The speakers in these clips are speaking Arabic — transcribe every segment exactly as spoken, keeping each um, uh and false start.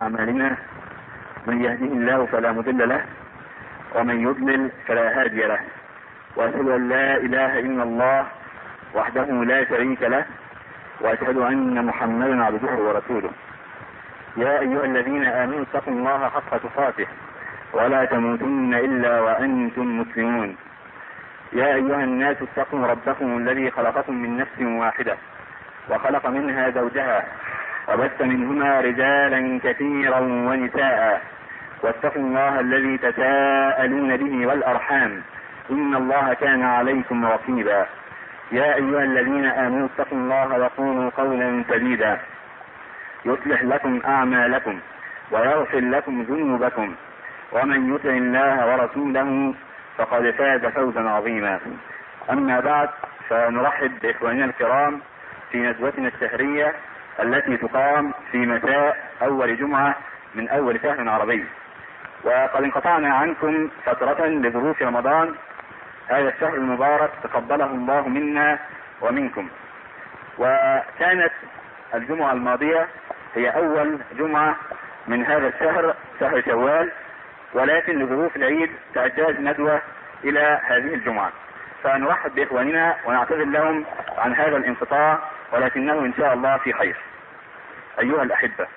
أعمالنا من يهده الله فلا مضل له ومن يضلل فلا هادي له، وأشهد أن لا إله إلا الله وحده لا شريك له، وأشهد أن محمدا عبده ورسوله. يا أيها الذين آمنوا اتقوا الله حق تقاته ولا تموتن إلا وأنتم مسلمون. يا أيها الناس اتقوا ربكم الذي خلقكم من نفس واحدة وخلق منها زوجها وبث منهما رجالا كثيرا ونساء، واتقوا الله الذي تساءلون به والأرحام إن الله كان عليكم رقيبا. يا أيها الذين آمنوا اتقوا الله وقولوا قولا سديدا يصلح لكم أعمالكم ويغفر لكم ذنوبكم، ومن يطع الله ورسوله فقد فاز فوزا عظيما. أما بعد، فنرحب بإخواننا الكرام في ندوتنا الشهرية التي تقام في مساء أول جمعة من أول شهر عربي. وقد انقطعنا عنكم فترة لظروف رمضان، هذا الشهر المبارك تقبله الله منا ومنكم. وكانت الجمعة الماضية هي أول جمعة من هذا الشهر، شهر شوال، ولكن لظروف العيد تحتاج ندوة إلى هذه الجمعة، فنرحب بإخواننا ونعتذر لهم عن هذا الانقطاع، ولكنه إن شاء الله في خير. أيها الأحبة،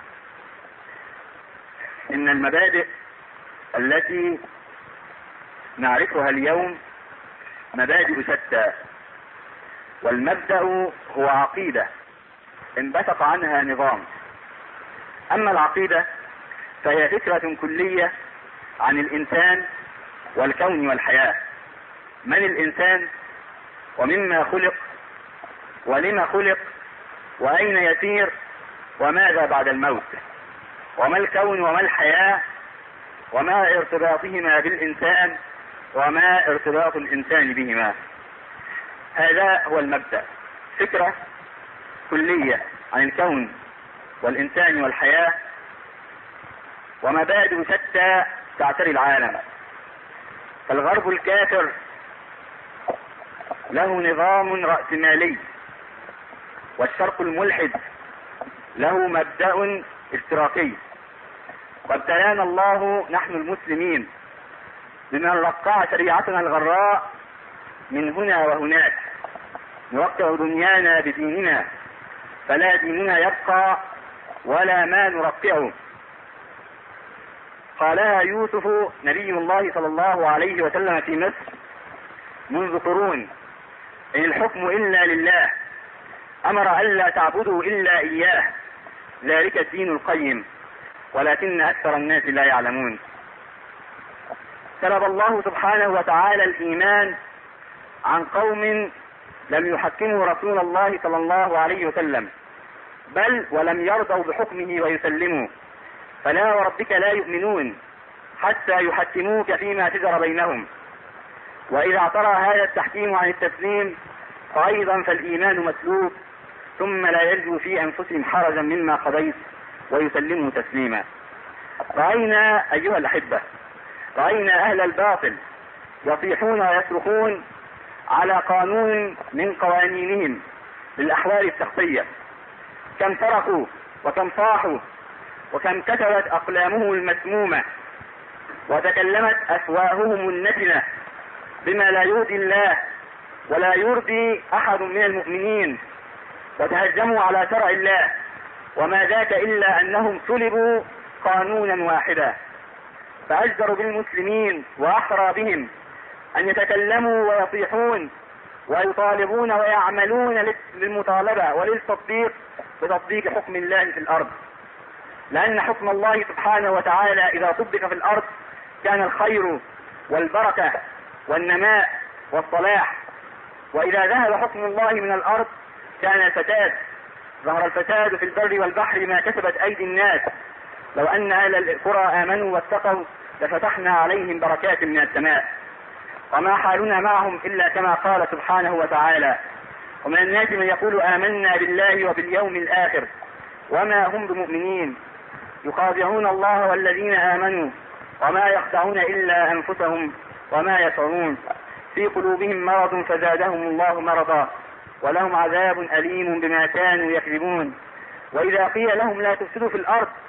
إن المبادئ التي نعرفها اليوم مبادئ شتى، والمبدأ هو عقيدة انبثق عنها نظام. أما العقيدة فهي فكرة كلية عن الإنسان والكون والحياة. من الإنسان ومما خلق ولما خلق وأين يسير وماذا بعد الموت، وما الكون وما الحياة وما ارتباطهما بالإنسان وما ارتباط الإنسان بهما. هذا هو المبدأ، فكرة كلية عن الكون والإنسان والحياة، ومبادئ شتى تعتري العالم. فالغرب الكافر له نظام رأسمالي، والشرق الملحد له مبدأ اشتراكي. وابتلانا الله نحن المسلمين بمن رقع شريعتنا الغراء من هنا وهناك، نرقع دنيانا بديننا، فلا ديننا يبقى ولا ما نرقعه. قالها يوسف نبي الله صلى الله عليه وسلم في مصر منذ قرون: إن الحكم إلا لله، أمر ألا تعبدوا إلا إياه، ذلك الدين القيم ولكن أكثر الناس لا يعلمون. سلب الله سبحانه وتعالى الإيمان عن قوم لم يحكموا رسول الله صلى الله عليه وسلم، بل ولم يرضوا بحكمه ويسلموا. فلا وربك لا يؤمنون حتى يحكموك فيما شجر بينهم، وإذا اعترى هذا التحكيم عن التسليم فأيضا فالإيمان مسلوب، ثم لا يجدوا في أنفسهم حرجا مما قضيت ويسلموا تسليما. رأينا أيها الأحبة، رأينا أهل الباطل يصيحون ويصرخون على قانون من قوانينهم للأحوال الشخصية، كم تركوا وكم صاحوا وكم كتبت أقلامهم المسمومة وتكلمت أفواههم النتنة بما لا يرضي الله ولا يرضي أحد من المؤمنين، وتهجموا على شرع الله، وما ذاك إلا أنهم سلبوا قانونا واحدا. فأجدر بالمسلمين وأحرى بهم أن يتكلموا ويصيحون ويطالبون ويعملون للمطالبة وللتطبيق بتطبيق حكم الله في الأرض، لأن حكم الله سبحانه وتعالى إذا طبق في الأرض كان الخير والبركة والنماء والصلاح، وإذا ذهب حكم الله من الأرض كان الفساد. ظهر الفساد في البر والبحر ما كسبت أيدي الناس، لو أن أهل القرى آمنوا واتقوا لفتحنا عليهم بركات من السماء. وما حالنا معهم إلا كما قال سبحانه وتعالى: ومن الناس من يقول آمنا بالله وباليوم الآخر وما هم بمؤمنين، يخادعون الله والذين آمنوا وما يخدعون إلا أنفسهم وما يشعرون، في قلوبهم مرض فزادهم الله مرضا ولهم عذاب أليم بما كانوا يكذبون. وإذا قيل لهم لا تفسدوا في الأرض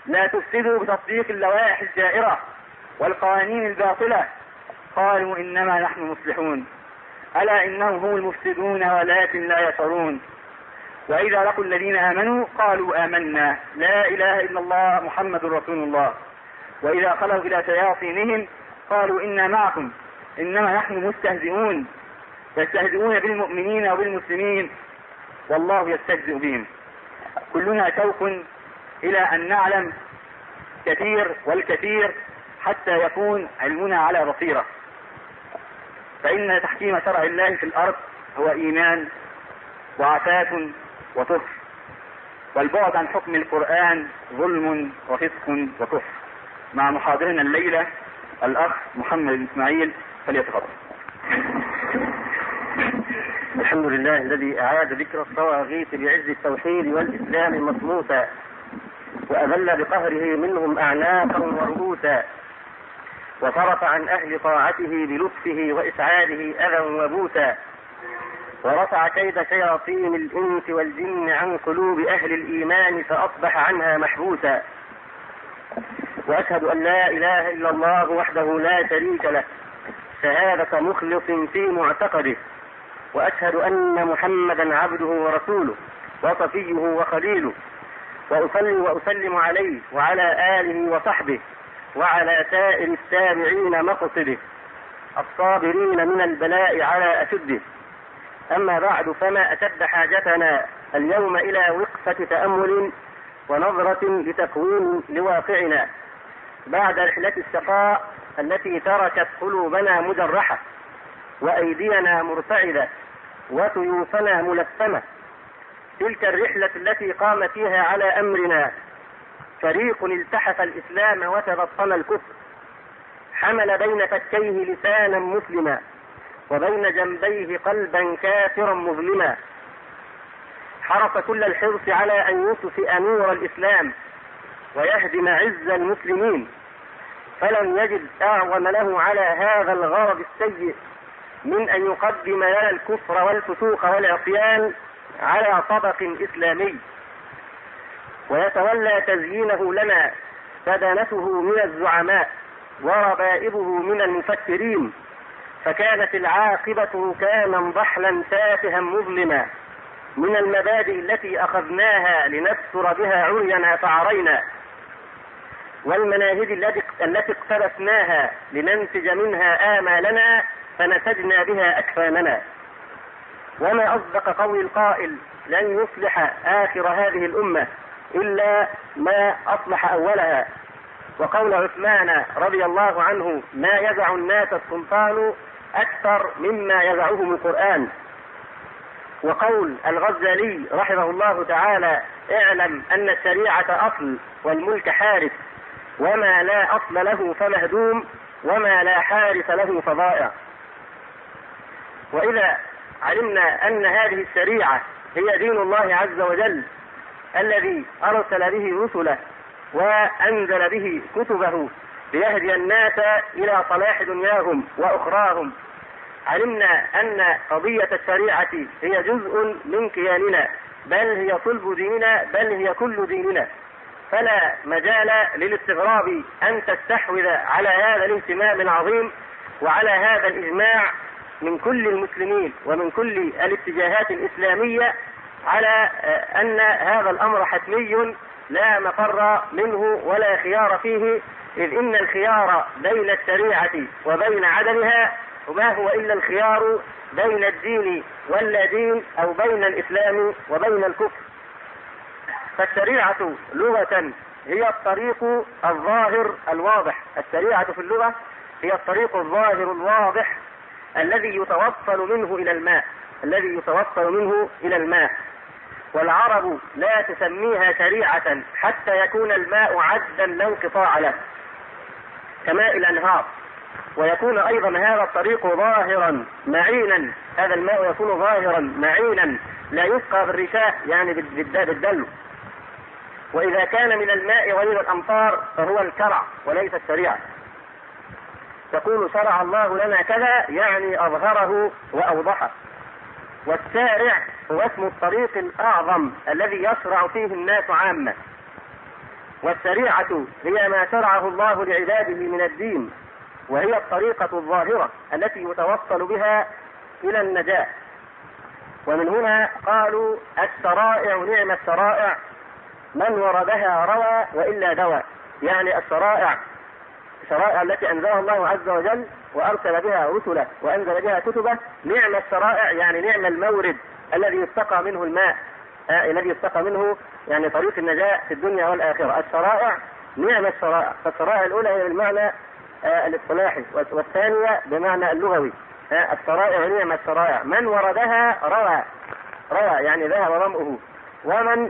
لا تفسدوا بتطبيق اللوائح الجائرة والقوانين الباطلة. قالوا إنما نحن مصلحون، ألا إنهم هم المفسدون ولكن لا يشعرون. وإذا لقوا الذين آمنوا قالوا آمنا لا إله إلا الله محمد رسول الله، وإذا خلوا إلى شياطينهم قالوا إنا معكم إنما نحن مستهزئون، يستهزئون بالمؤمنين وبالمسلمين والله يستهزئ بهم. كلنا شوق إلى أن نعلم كثير والكثير حتى يكون علمنا على بصيرة، فإن تحكيم شرع الله في الأرض هو إيمان وعفاف وطهر، والبعد عن حكم القرآن ظلم وفسق وكفر. مع محاضرنا الليلة الأخ محمد بن إسماعيل، فليتفضل. الحمد لله الذي أعاد ذكر الطواغيت بعز التوحيد والإسلام مصموتا، وأذل بقهره منهم أعناقا ورؤوسا، وصرف عن أهل طاعته بلطفه وإسعاده أذى وبوسا، ورفع كيد شياطين الإنس والجن عن قلوب أهل الإيمان فأصبح عنها محبوسا. وأشهد أن لا إله إلا الله وحده لا شريك له شهادة مخلص في معتقده، وأشهد أن محمدا عبده ورسوله وصفيه وخليله، وأصلي وأسلم عليه وعلى آله وصحبه وعلى سائر التابعين مقصده الصابرين من البلاء على أشده. أما بعد، فما أشد حاجتنا اليوم إلى وقفة تأمل ونظرة لتكوين لواقعنا بعد رحلة الشقاء التي تركت قلوبنا مجرحة وأيدينا مرتعدة وسيوفنا ملثمة. تلك الرحلة التي قام فيها على أمرنا فريق التحف الإسلام وتبطن الكفر، حمل بين فكيه لسانا مسلما وبين جنبيه قلبا كافرا مظلما، حرص كل الحرص على أن يطفئ نور الإسلام ويهدم عز المسلمين، فلم يجد أعظم له على هذا الغرض السيء من أن يقدم لنا الكفر والفسوق والعصيان على طبق إسلامي، ويتولى تزيينه لنا سدنته من الزعماء وربائبه من المفكرين، فكانت العاقبة ركاما ضحلا تافها مظلما من المبادئ التي أخذناها لنستر بها عرينا فعرينا، والمناهج التي اقتبسناها لننتج منها آمالنا فنتجنا بها أكفاننا. وما أصدق قول القائل: لن يصلح آخر هذه الأمة إلا ما أصلح أولها. وقول عثمان رضي الله عنه: ما يزع الناس السلطان أكثر مما يزعهم القرآن. وقول الغزالي رحمه الله تعالى: اعلم أن الشريعة أصل والملك حارس، وما لا أصل له فمهدوم، وما لا حارس له فضائع. وإذا علمنا أن هذه الشريعة هي دين الله عز وجل الذي أرسل به رسله وأنزل به كتبه ليهدي الناس إلى صلاح دنياهم وأخراهم، علمنا أن قضية الشريعة هي جزء من كياننا، بل هي صلب ديننا، بل هي كل ديننا، فلا مجال للاستغراب أن تستحوذ على هذا الاهتمام العظيم وعلى هذا الإجماع من كل المسلمين ومن كل الاتجاهات الإسلامية على أن هذا الأمر حتمي لا مفر منه ولا خيار فيه، إذ إن الخيار بين الشريعة وبين عدمها وما هو إلا الخيار بين الدين واللا دين، أو بين الإسلام وبين الكفر. فالشريعة لغة هي الطريق الظاهر الواضح، الشريعة في اللغة هي الطريق الظاهر الواضح الذي يتوصل منه إلى الماء الذي يتوصل منه إلى الماء والعرب لا تسميها شريعة حتى يكون الماء عذبا لا انقطاع له كماء الأنهار، ويكون أيضا هذا الطريق ظاهرا معينا، هذا الماء يكون ظاهرا معينا لا يسقى بالرشاء يعني بالدلو. وإذا كان من الماء غير الأمطار فهو الكرع وليس الشريعة. تقول شرع الله لنا كذا يعني أظهره وأوضحه. والشارع هو اسم الطريق الأعظم الذي يشرع فيه الناس عامة، والشريعة هي ما شرعه الله لعباده من الدين، وهي الطريقة الظاهرة التي يتوصل بها إلى النجاة. ومن هنا قالوا الشرائع نعم الشرائع من وردها روى وإلا دوى. يعني الشرائع الشرائع التي أنزلها الله عز وجل وأرسل بها رسله وأنزل بها كتبه، نعم الشرائع يعني نعم المورد الذي يستقى منه الماء، آه الذي يستقى منه يعني طريق النجاة في الدنيا والآخرة. الشرائع نعم الشرائع، فالشرائع الأولى هي بالمعنى آه الاصطلاحي، والثانية بمعنى اللغوي. آه الشرائع نعم الشرائع من وردها روى، روى يعني ذهب ظمؤه، ومن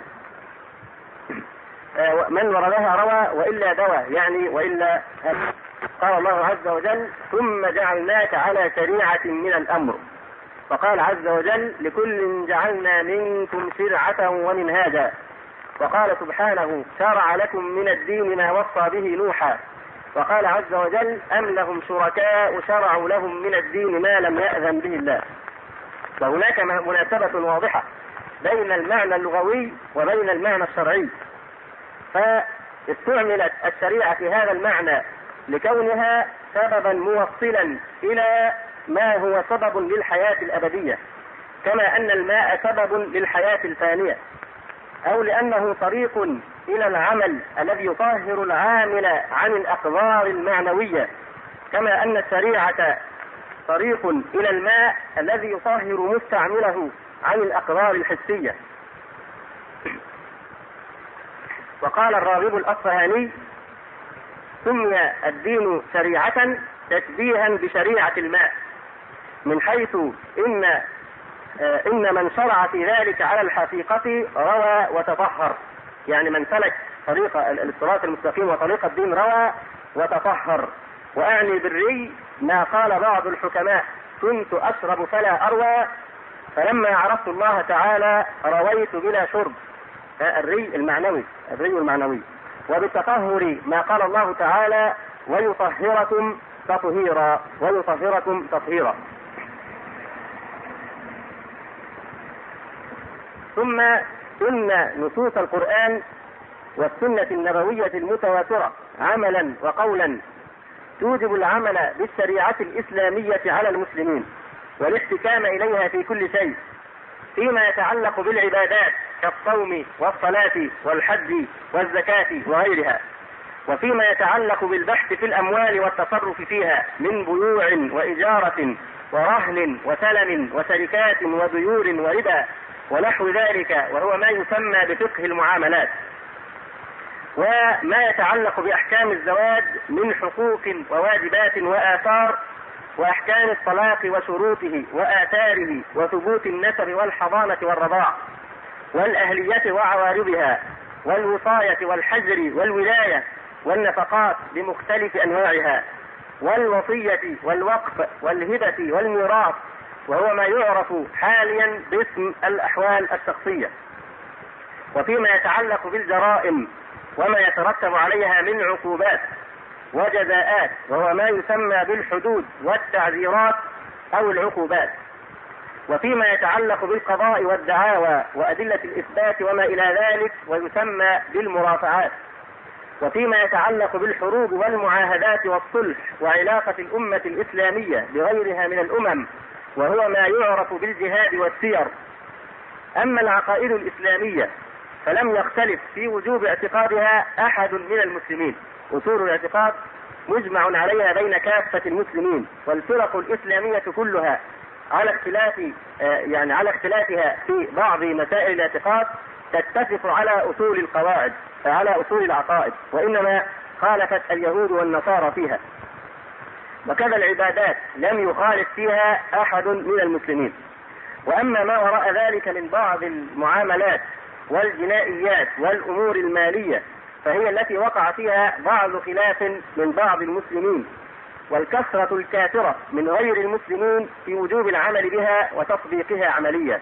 آه من وردها روى وإلا دوى يعني وإلا هل. قال الله عز وجل ثم جعلناك على شريعة من الأمر، فقال عز وجل لكل جعلنا منكم شرعة ومنهاجا. وقال سبحانه شرع لكم من الدين ما وصى به نوحا. وقال عز وجل أم لهم شركاء شرعوا لهم من الدين ما لم يأذن به الله. وهناك مناسبة واضحة بين المعنى اللغوي وبين المعنى الشرعي، فاستعملت الشريعة في هذا المعنى لكونها سببا موصلا إلى ما هو سبب للحياة الأبدية، كما أن الماء سبب للحياة الفانية، أو لأنه طريق إلى العمل الذي يطهر العامل عن الأقدار المعنوية، كما أن الشريعة طريق إلى الماء الذي يطهر مستعمله عن الأقدار الحسية. وقال الراغب الأصفهاني سمي الدين شريعة تشبيها بشريعة الماء، من حيث إن إن من شرع في ذلك على الحقيقة روى وتطهر، يعني من سلك طريق الصراط المستقيم وطريق الدين روى وتطهر. وأعني بالري ما قال بعض الحكماء كنت أشرب فلا أروى، فلما عرفت الله تعالى رويت بلا شرب. الري المعنوي، الري المعنوي. وبالتطهر ما قال الله تعالى ويطهركم تطهيرا، ويطهركم تطهيرا. ثم إن نصوص القرآن والسنة النبوية المتواترة عملا وقولا توجب العمل بالشريعة الإسلامية على المسلمين والاحتكام إليها في كل شيء، فيما يتعلق بالعبادات كالصوم والصلاة والحج والزكاة وغيرها، وفيما يتعلق بالبحث في الأموال والتصرف فيها من بيوع وإجارة ورهن وسلم وشركات وديور وربا ونحو ذلك، وهو ما يسمى بفقه المعاملات. وما يتعلق بأحكام الزواج من حقوق وواجبات وآثار، وأحكام الطلاق وشروطه وآثاره وثبوت النسب والحضانة والرضاع والأهلية وعوارضها والوصاية والحجر والولاية والنفقات بمختلف أنواعها والوصية والوقف والهبة والميراث، وهو ما يعرف حاليا باسم الأحوال الشخصية. وفيما يتعلق بالجرائم وما يترتب عليها من عقوبات وجزاءات، وهو ما يسمى بالحدود والتعزيرات أو العقوبات. وفيما يتعلق بالقضاء والدعاوى وأدلة الإثبات وما إلى ذلك، ويسمى بالمرافعات. وفيما يتعلق بالحروب والمعاهدات والصلح وعلاقة الأمة الإسلامية بغيرها من الأمم، وهو ما يعرف بالجهاد والسير. أما العقائد الإسلامية فلم يختلف في وجوب اعتقادها أحد من المسلمين. أصول الاعتقاد مجمع عليها بين كافة المسلمين، والفرق الإسلامية كلها على اختلاف يعني على اختلافها في بعض مسائل الاعتقاد تتفق على أصول القواعد، على أصول العقائد، وإنما خالفت اليهود والنصارى فيها. وكذا العبادات لم يخالف فيها أحد من المسلمين. وأما ما وراء ذلك من بعض المعاملات والجنائيات والأمور المالية فهي التي وقع فيها بعض خلاف من بعض المسلمين، والكثرة الكاثرة من غير المسلمين في وجوب العمل بها وتطبيقها عمليا.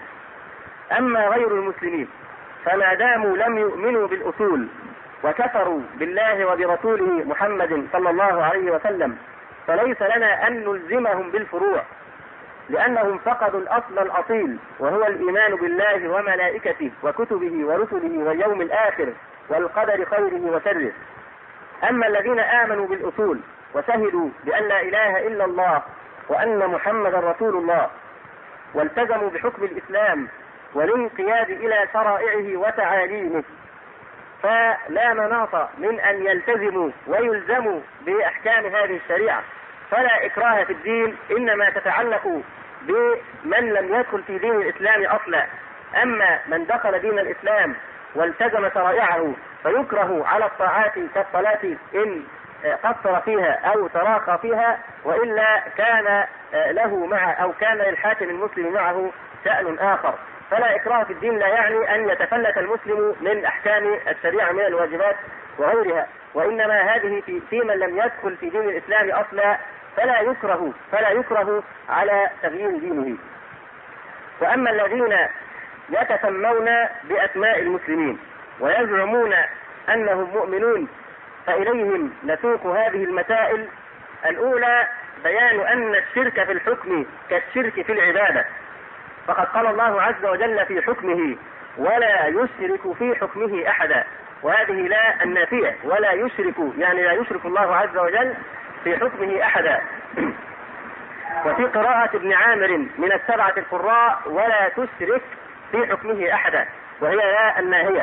أما غير المسلمين فما داموا لم يؤمنوا بالأصول وكفروا بالله وبرسوله محمد صلى الله عليه وسلم، فليس لنا أن نلزمهم بالفروع، لأنهم فقدوا الأصل الأصيل، وهو الإيمان بالله وملائكته وكتبه ورسله واليوم الآخر والقدر خيره وشره. أما الذين آمنوا بالأصول وشهدوا بأن لا إله إلا الله وأن محمد رسول الله والتزموا بحكم الإسلام والانقياد إلى شرائعه وتعاليمه، فلا مناص من أن يلتزموا ويلزموا بأحكام هذه الشريعة، فلا إكراه في الدين، إنما تتعلق بمن لم يدخل في دين الإسلام أصلا. أما من دخل دين الإسلام والتزم شرائعه فيكره على الطاعات كالصلاة إن قصر فيها أو تراخى فيها، وإلا كان له مع أو كان للحاكم المسلم معه شأن آخر. فلا إكراه في الدين لا يعني أن يتفلت المسلم من أحكام الشريعة من الواجبات وغيرها، وإنما هذه في, في من لم يدخل في دين الإسلام أصلا فلا يكره فلا يكره على تغيير دينه. وأما الذين يتسمون بأسماء المسلمين ويزعمون أنهم مؤمنون فإليهم نسوق هذه المسائل. الأولى بيان أن الشرك في الحكم كالشرك في العبادة، فقد قال الله عز وجل في حكمه ولا يشرك في حكمه أحدا، وهذه لا النافية، ولا يشرك يعني لا يشرك الله عز وجل في حكمه أحدا. وفي قراءة ابن عامر من السبعة القراء ولا تشرك في حكمه أحدا، وهي لا الناهية.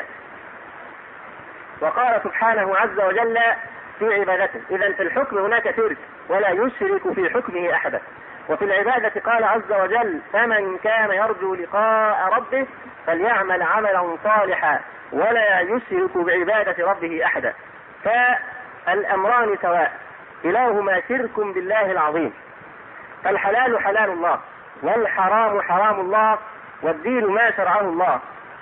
وقال سبحانه عز وجل في عبادته. إذن في الحكم هناك شرك ولا يشرك في حكمه أحدا. وفي العبادة قال عز وجل فمن كان يرجو لقاء ربه فليعمل عملا صالحا ولا يشرك بعبادة ربه أحدا. فالأمران سواء، كلاهما شرك بالله العظيم. فالحلال حلال الله والحرام حرام الله والدين ما شرعه الله،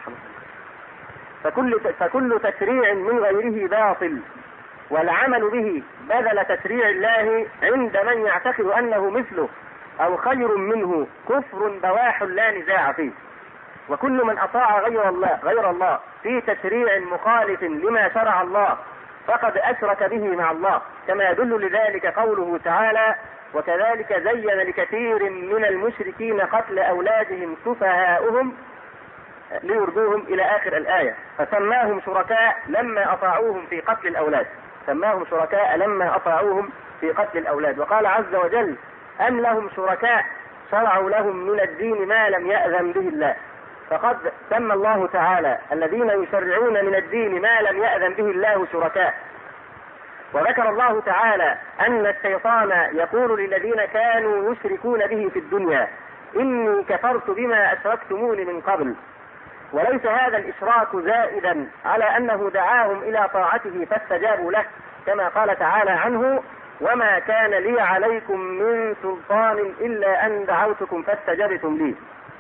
فكل فكل تشريع من غيره باطل، والعمل به بدل تشريع الله عند من يعتقد أنه مثله أو خير منه كفر بواح لا نزاع فيه. وكل من أطاع غير الله غير الله في تشريع مخالف لما شرع الله فقد أشرك به مع الله، كما يدل لذلك قوله تعالى وكذلك زين لكثير من المشركين قتل أولادهم سفهاؤهم ليرضوهم إلى آخر الآية. فسماهم شركاء لما أطاعوهم في قتل الأولاد، سماهم شركاء لما أطاعوهم في قتل الأولاد. وقال عز وجل أم لهم شركاء شرعوا لهم من الدين ما لم يأذن به الله. فقد سمى الله تعالى الذين يشرعون من الدين ما لم يأذن به الله شركاء. وذكر الله تعالى أن الشيطان يقول للذين كانوا يشركون به في الدنيا إني كفرت بما أشركتموني من قبل. وليس هذا الإشراك زائدا على أنه دعاهم إلى طاعته فاستجابوا له، كما قال تعالى عنه وما كان لي عليكم من سلطان إلا أن دعوتكم فاستجبتم لي.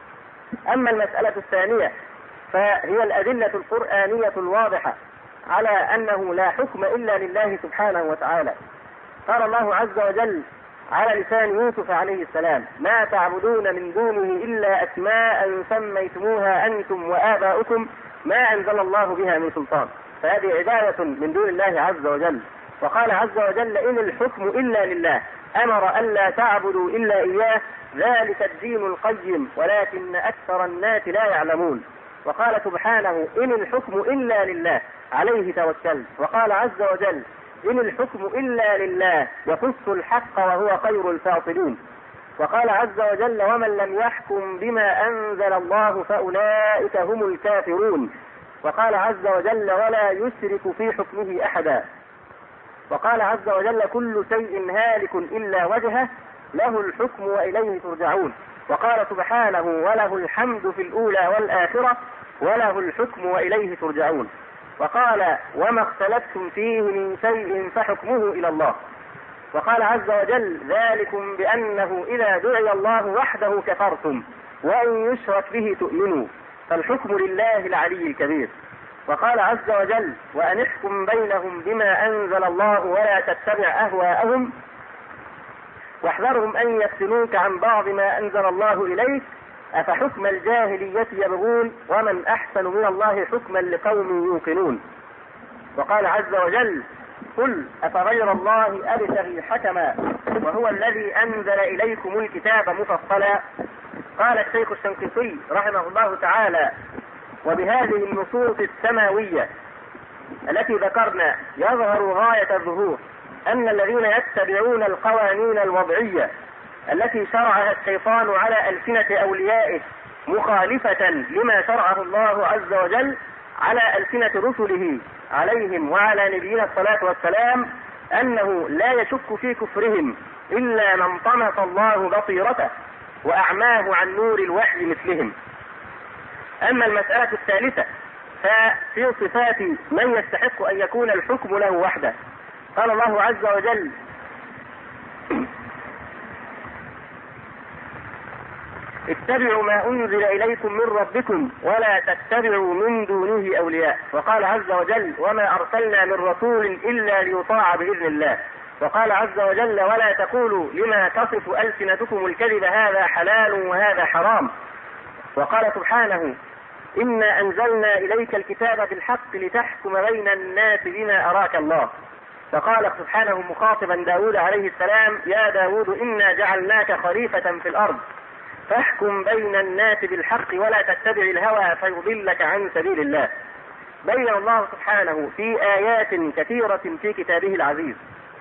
أما المسألة الثانية فهي الأدلة القرآنية الواضحة على أنه لا حكم إلا لله سبحانه وتعالى. قال الله عز وجل على لسان يوسف عليه السلام ما تعبدون من دونه إلا أسماء سميتموها أنتم وآباؤكم ما أنزل الله بها من سلطان. فهذه عبادة من دون الله عز وجل. وقال عز وجل إن الحكم إلا لله أمر ألا تعبدوا إلا إياه ذلك الدين القيم ولكن أكثر الناس لا يعلمون. وقال سبحانه إن الحكم إلا لله عليه توكلت. وقال عز وجل إن الحكم إلا لله يقص الحق وهو خير الفاصلين. وقال عز وجل ومن لم يحكم بما أنزل الله فأولئك هم الكافرون. وقال عز وجل ولا يشرك في حكمه أحدا. وقال عز وجل كل شيء هالك إلا وجهه له الحكم وإليه ترجعون. وقال سبحانه وله الحمد في الأولى والآخرة وله الحكم وإليه ترجعون. وقال وما اختلفتم فيه من شيء فحكمه إلى الله. وقال عز وجل ذلكم بأنه إذا دعي الله وحده كفرتم وإن يشرك به تؤمنوا فالحكم لله العلي الكبير. وقال عز وجل وأن احكم بينهم بما أنزل الله ولا تتبع أهواءهم واحذرهم أن يفتنوك عن بعض ما أنزل الله إليك أفحكم الجاهلية يبغون ومن أحسن من الله حكما لقوم يوقنون. وقال عز وجل قل أفغير الله أبتغي حكما وهو الذي أنزل إليكم الكتاب مفصلا. قال الشيخ الشنقيطي رحمه الله تعالى وبهذه النصوص السماوية التي ذكرنا يظهر غاية الظهور أن الذين يتبعون القوانين الوضعية التي شرعها الشيطان على ألسنة أوليائه مخالفة لما شرعه الله عز وجل على ألسنة رسله عليهم وعلى نبينا الصلاة والسلام، أنه لا يشك في كفرهم إلا من طمس الله بصيرته وأعماه عن نور الوحي مثلهم. أما المسألة الثالثة ففي صفات من يستحق أن يكون الحكم له وحده. قال الله عز وجل: اتبعوا ما أنزل إليكم من ربكم ولا تتبعوا من دونه أولياء. وقال عز وجل: وما أرسلنا من رسول إلا ليطاع بإذن الله. وقال عز وجل: ولا تقولوا لما تصف ألسنتكم الكذب هذا حلال وهذا حرام. وقال سبحانه: إنا أنزلنا إليك الكتاب بالحق لتحكم بين الناس بما أراك الله. فقال سبحانه مخاطبا داود عليه السلام: يا داود إنا جعلناك خليفة في الأرض فاحكم بين الناس بالحق ولا تتبع الهوى فيضلك عن سبيل الله. بين الله سبحانه في آيات كثيرة في كتابه العزيز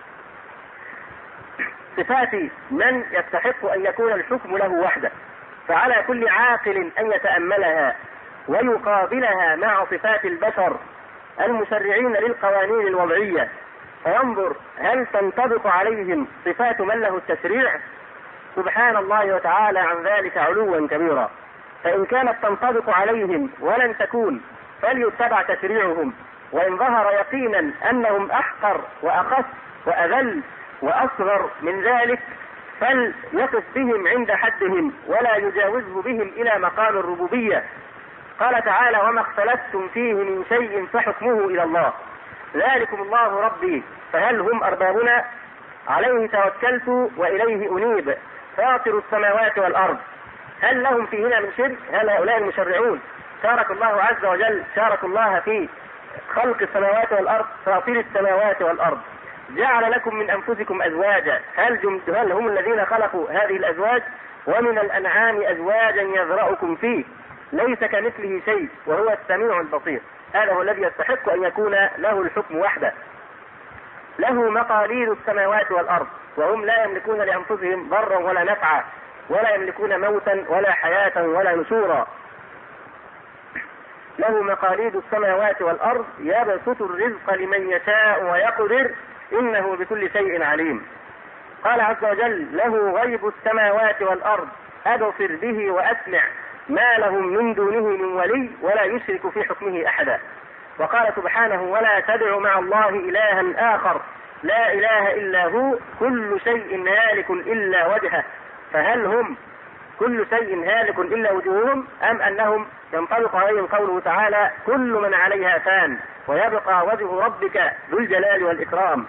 صفات من يستحق أن يكون الحكم له وحده، فعلى كل عاقل أن يتأملها ويقابلها مع صفات البشر المشرعين للقوانين الوضعية، فينظر هل تنطبق عليهم صفات من له التشريع سبحان الله وتعالى عن ذلك علوا كبيرا. فإن كانت تنطبق عليهم ولن تكون فليتبع تشريعهم، وإن ظهر يقينا أنهم أحقر وأخس وأذل وأصغر من ذلك فليقف بهم عند حدهم ولا يجاوزه بهم إلى مقام الربوبية. قال تعالى: وما اختلفتم فيه من شيء فحكمه إلى الله ذلكم الله ربي فهل هم أربابنا عليه توكلت وإليه أنيب فاطر السماوات والأرض. هل لهم فيهن من شرك؟ هل هؤلاء المشرعون شارك الله عز وجل شارك الله في خلق السماوات والأرض؟ فاطر السماوات والأرض جعل لكم من أنفسكم أزواجا هل, هل هم الذين خلقوا هذه الأزواج؟ ومن الأنعام أزواجا يذرأكم فيه ليس كمثله شيء وهو السميع البصير. هذا هو الذي يستحق أن يكون له الحكم وحده. له مقاليد السماوات والأرض وهم لا يملكون لأنفسهم ضرا ولا نفعا ولا يملكون موتا ولا حياة ولا نشورا. له مقاليد السماوات والأرض يبسط الرزق لمن يشاء ويقدر إنه بكل شيء عليم. قال عز وجل: له غيب السماوات والأرض أبصر به وأسمع ما لهم من دونه من ولي ولا يشرك في حكمه أحدا. وقال سبحانه: ولا تدع مع الله إلها آخر لا إله إلا هو كل شيء هالك إلا وجهه فهل هم كل شيء هالك إلا وجوههم أم أنهم ينطبق عليهم قوله تعالى: كل من عليها فان ويبقى وجه ربك ذو الجلال والإكرام.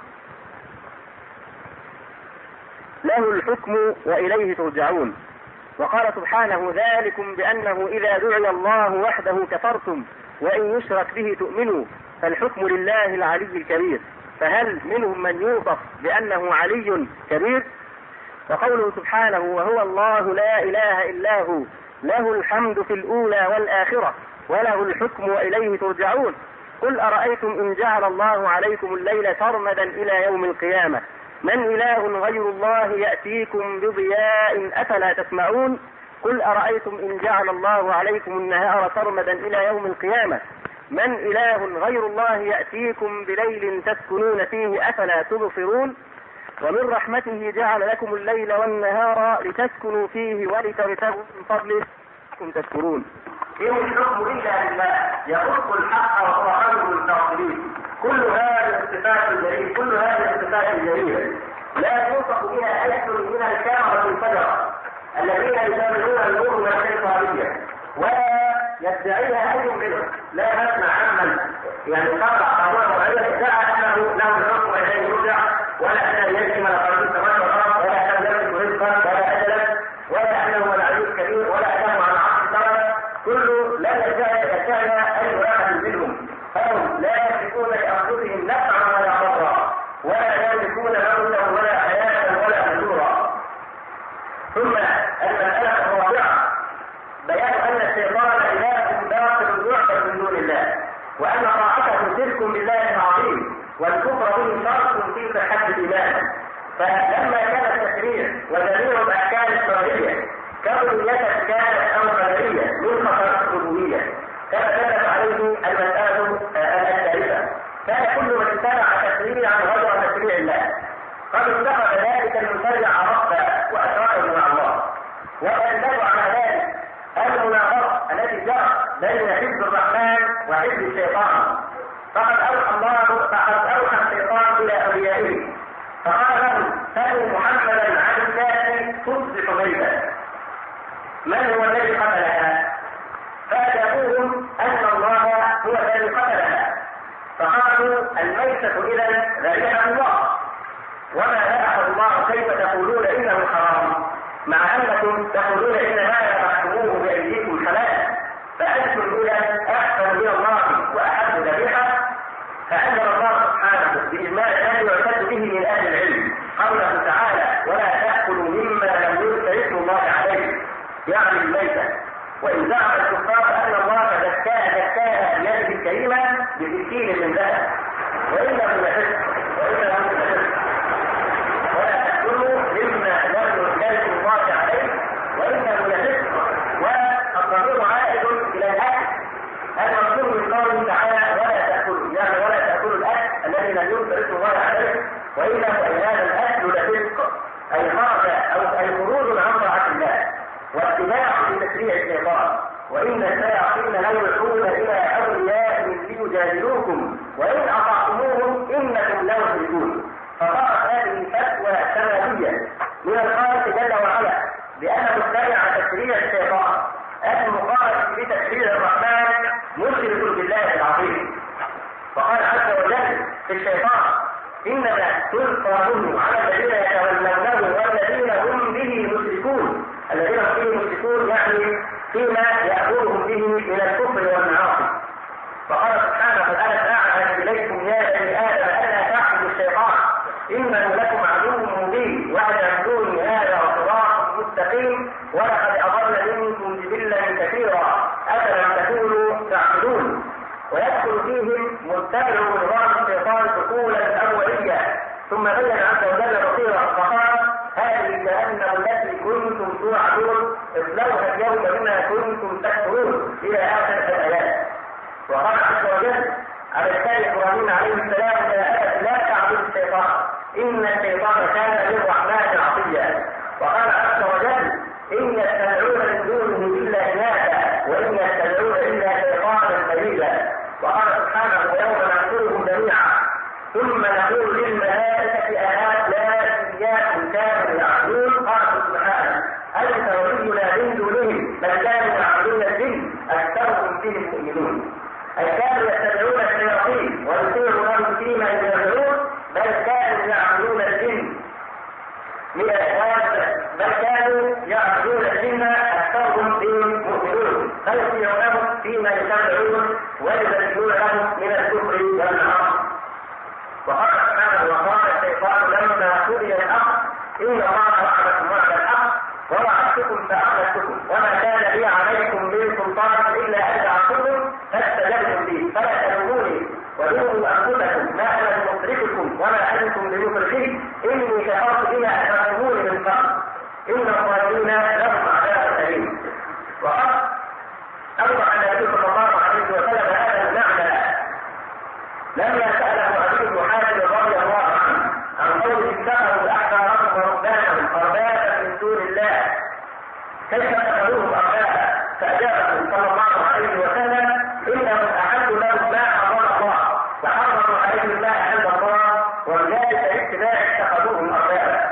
له الحكم وإليه ترجعون. وقال سبحانه: ذلكم بأنه إذا دعي الله وحده كفرتم وإن يشرك به تؤمنوا فالحكم لله العلي الكبير. فهل منهم من يوصف بأنه علي كبير؟ وقوله سبحانه: وهو الله لا إله إلا هو له الحمد في الأولى والآخرة وله الحكم وإليه ترجعون. قل أرأيتم إن جعل الله عليكم الليل سرمدا إلى يوم القيامة من إله غير الله يأتيكم بضياء أفلا تسمعون. قل أرأيتم إن جعل الله عليكم النهار سرمدا إلى يوم القيامة من إله غير الله يأتيكم بليل تسكنون فيه أفلا تبصرون. ومن رحمته جعل لكم الليل والنهار لتسكنوا فيه ولتبتغوا من فضله لعلكم تشكرون. إن الحكم إلا لله يخص الحق وهو خير الفاصلين. كل هذه الصفات الجليلة كل هذه الصفات الجليلة لا يوصف بها أحد من الكامرة الفجرة الذين يتابعون الأمور من الشيطانية ولا يدعيها أي منهم. لا نسمع عمن يعني قطع قانون وعليه ادعى أنه له الحكم وإليه يرجع ولا أنه يجري على قانون السماوات والأرض ولا أنه يملك رزقا ولا أجلا ولا أنه العلي الكبير ولا أنه على عرش السماء. كل لا يدعي أي واحد منهم. هم لا يملكون لأنفسهم نفعا ولا ضرا ولا يملكون موتا ولا حياة ولا نشورا. ثم المسألة الرابعة بيان أن الشيطان إله باطل يعبد من دون الله وأن طاعته شرك بالله فلما كان التشريع وجميع الاحكام الشرعيه كونية كانت او قدريه من خصائص الالوهيه كما دلت عليه المساله الثالثه، كان كل من اتبع تشريعا غير تشريع الله قد اتخذ ذلك المشرع ربا واشركه مع الله. ويدل على ذلك المناظره التي جرت بين حزب الرحمن وحزب الشيطان، فقد اوحى الله فقد اوحى الشيطان الى اوليائه فقال لهم سلوا محمدا عن الناس تصبح ميتا، من هو الذي قتلها؟ فاجابوهم ان الله هو الذي قتلها، فقالوا الميتة اذا ذبيحة الله، وما ذبحه الله كيف تقولون انه حرام مع انكم تقولون ان هذا محكموه بايديكم حلال، فانتم اذا احسن من الله واحب ذبيحه. فانزل الله سبحانه باجماع الذي يعتد به من اهل العلم قوله تعالى ولا تاكلوا مما لم يذكر اسم الله عليه، يعني الميتة. وان زعم الكفار ان الله زكاها زكاها بيده الكريمه بسكين من ذهب وانه لفسق وانه لفسق، ولا تاكلوا مما لم يذكر اسم الله عليه وانه لفسق. والضمير عائد الى الاكل، المذكور من قوله تعالى ولا تاكلوا، يعني ولا تاكلوا الاكل الذي لم يذكر اسم الله عليه وانه اي هذا الاكل لفسق، اي خرج او اي خروج عن طاعه الله واتباع لتشريع الشيطان. وان الشياطين ليوحون الى اوليائهم ليجادلوكم وان اطعتموهم انكم لمشركون. فصارت هذه فتوى سماويه من الخالق جل وعلا بان متبع تشريع الشيطان المخالف لتشريع الرحمن مشرك بالله العظيم. وقال عز وجل في الشيطان انما سلطانه على الذين يتولونه والذين هم به مشركون، الذين هم به مشركون يعني فيما يأمرهم به من الكفر والمعاصي. وقال سبحانه وتعالى أعهد إليكم يا بني آدم ألا تعبدوا الشيطان إنه لكم عدو مبين وأن اعبدوني هذا صراط مستقيم ولقد أضل منكم جبلا كثيرا أفلم تكونوا تعقلون. ويدخل فيهم متبعوا نظام الشيطان دخولا أوليا، ثم بين عز وجل بصيرا فقال هذه جهنم التي كنتم توعدون اصلوها اليوم بما كنتم تكفرون الى اخر الايات. وقال عز وجل على لسان ابراهيم عليه السلام يا ابت لا تعبدوا الشيطان ان الشيطان كان للرحمن عصيا. وقال عز وجل ان يتبعون من دونه الا اناثا وان يتبعون الا شيطانا مريدا. وقال سبحانه ويوم نحشرهم جميعا ثم نقول للملائكه اهؤلاء اياكم كانوا يعبدون؟ قال سبحانه انت ولينا من دونهم بل كانوا يعبدون الجن اكثرهم فيهم مؤمنون. اي كانوا يتبعون الشياطين ويطيعونهم فيما يدعون بل كانوا يعبدون الجن من الاسباب بل كانوا يعبدون الجن اكثرهم فيهم مؤمنون بل يطيعونهم فيما يتبعون ويبشرون لهم من الكفر والمعاصي. وقال سبحانه وقال الشيطان لما قضي الامر ان الله وعدكم وعد الحق ووعدتكم فاخلفتكم وما كان لي عليكم من سلطان الا ان دعوتكم فاستجبتم لي فلا تلوموني ولوموا انفسكم ما انا بمصرخكم وما انتم بمصرخي اني كفرت بما اشركتموني من قبل ان الظالمين لهم عذاب اليم. وقد اوضح النبي صلى الله عليه وسلم هذا المعنى لما ساله علي بن حاتم رضي الله عنه عن قول اتخذوا احبارهم ورهبانهم اربابا من دون الله كيف اتخذوهم اربابا؟ فاجابهم صلى الله عليه وسلم انهم احلوا لهم ما حرم الله وحرموا عليهم ما احل الله ولذلك الاتباع اتخذوهم اربابا.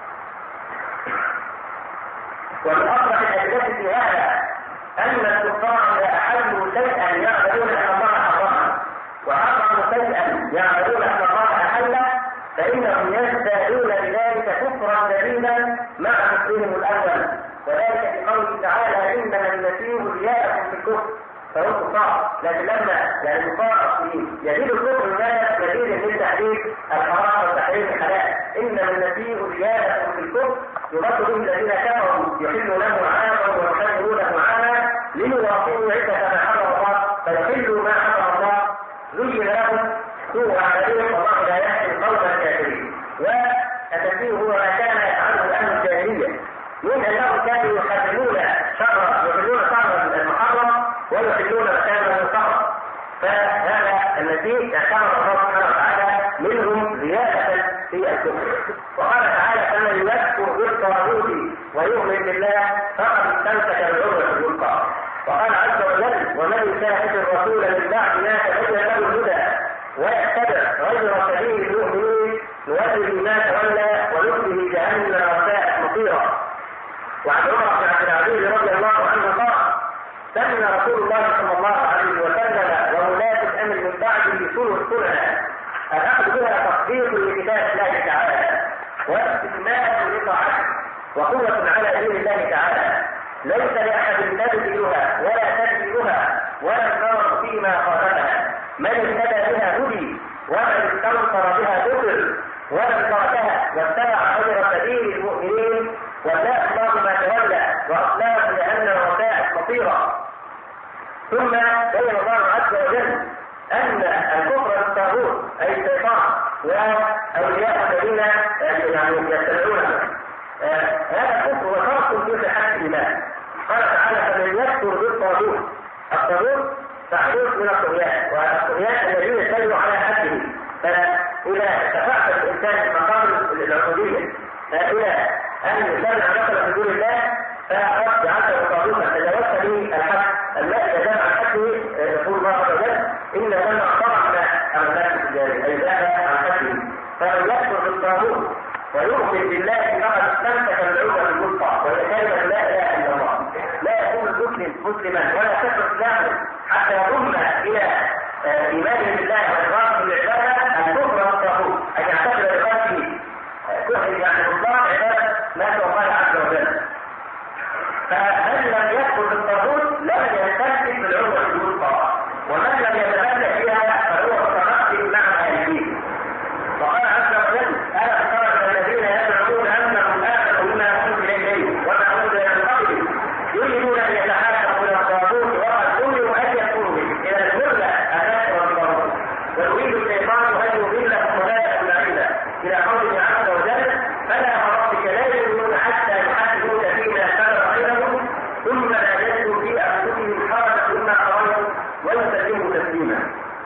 ومن اصلح الادله في هذا ان الكفار اذا احلوا شيئا يعبدون ان الله حرمه وحرموا شيئا يعبدون ان الله احله فانهم يزدادون بذلك كفرا دليلا مع كفرهم الاول. وذلك في قوله تعالى انما المسيح زياده في الكفر فهو كفار، لكن لما يعني الكفار اصليين يزيد الكفر الناس يزيد من تحريف الحرام وتحريم الحلال. انما المسيح زياده في الكفر يرد به الذين كفروا يحلوا له عاما ويحرمونه عاما ليواصلوا عده ما حرم الله فيحلوا ما حرم الله زين لهم سوء عملهم والله لا يحسن قول الكافرين. التشبيه هو ما كان يفعله اهل الجاهليه من انهم كانوا يحللون شر يحلون شر المحرم ويحلون مكانه المحرم. فهذا الذي اعتبر الله سبحانه وتعالى منهم زياده في الكفر. وقال تعالى: فمن يكفر بالطاغوت ويؤمن بالله فقد استمسك بالعروة الوثقى. وقال عز وجل: ومن يشاهد الرسول من بعد ما تبين له الهدى ويتبع غير سبيل المؤمنين نوله ما تولى ونصله جهنم وساءت مصيرا. وعن عمر بن عبد العزيز رضي الله عنه قال: سن رسول الله صلى الله عليه وسلم وولاة الامر من بعده سنن سننا الاخذ بها تطبيق لكتاب الله تعالى واستثناء لطاعته وقوة على دين الله تعالى. ليس لاحد تبديلها ولا تبديلها ولا النار فيما خالفها. من اهتدى بها هدي ومن استنصر بها كفر ومن تركها واتبع غير سبيل المؤمنين وساء الله ما تولى واصلاه جهنم وساءت مصيرا. ثم بين الله عز وجل ان الكفر بالطاغوت اي الشيطان واولياء الذين يعني يتبعونه هذا الكفر وشرط في صحه الايمان. قال تعالى: فمن يكفر بالطاغوت. الطاغوت تعبير من الطغيان، والطغيان الذي يشتغل على حده. فاذا ارتفعت الانسان مقام العبوديه الى ان يشرع مثلا بدون الله فقد جعلته طاغوتا تجاوزت به الحد. الذي جاء عن حده يقول الله عز وجل: ان من اعترف املاك التجاري اي زاد عن حده. فمن يكفر بالطاغوت ويؤمن بالله فقد استمسك بالعروة الوثقى وهي كلمة لا اله الا الله. لا يكون المسلم مسلما ولا كفر اسلامه حتى يضم الى ايمانه بالله واقراره بالعباده الكفر والطاغوت، ان يعتبر بقلبه كفر يعني بطلان عباده ما سوى الله عز وجل. فمن لم يكفر بالطاغوت لم يستمسك بالعروة الوثقى، ومن لم يتمسك بها فهو متنقل مع الهالكين. وقال عز وجل: ألا ترى الذين يدعون أنهم آمنوا بما أنزل إليهم وما أنزل من قبلهم يريدون أن يتحاكموا إلى الطاغوت وقد أمروا أن يكونوا إلى الملة أشد والطاغوت ويريد الشيطان أن يضلهم ضلالا بعيدا إلى قوله عز وجل: فلا وربك لا يؤمنون حتى يحكموك فيما شجر بينهم ثم لا يجدوا في أنفسهم حرجا مما قضيت ويسلموا تسليما.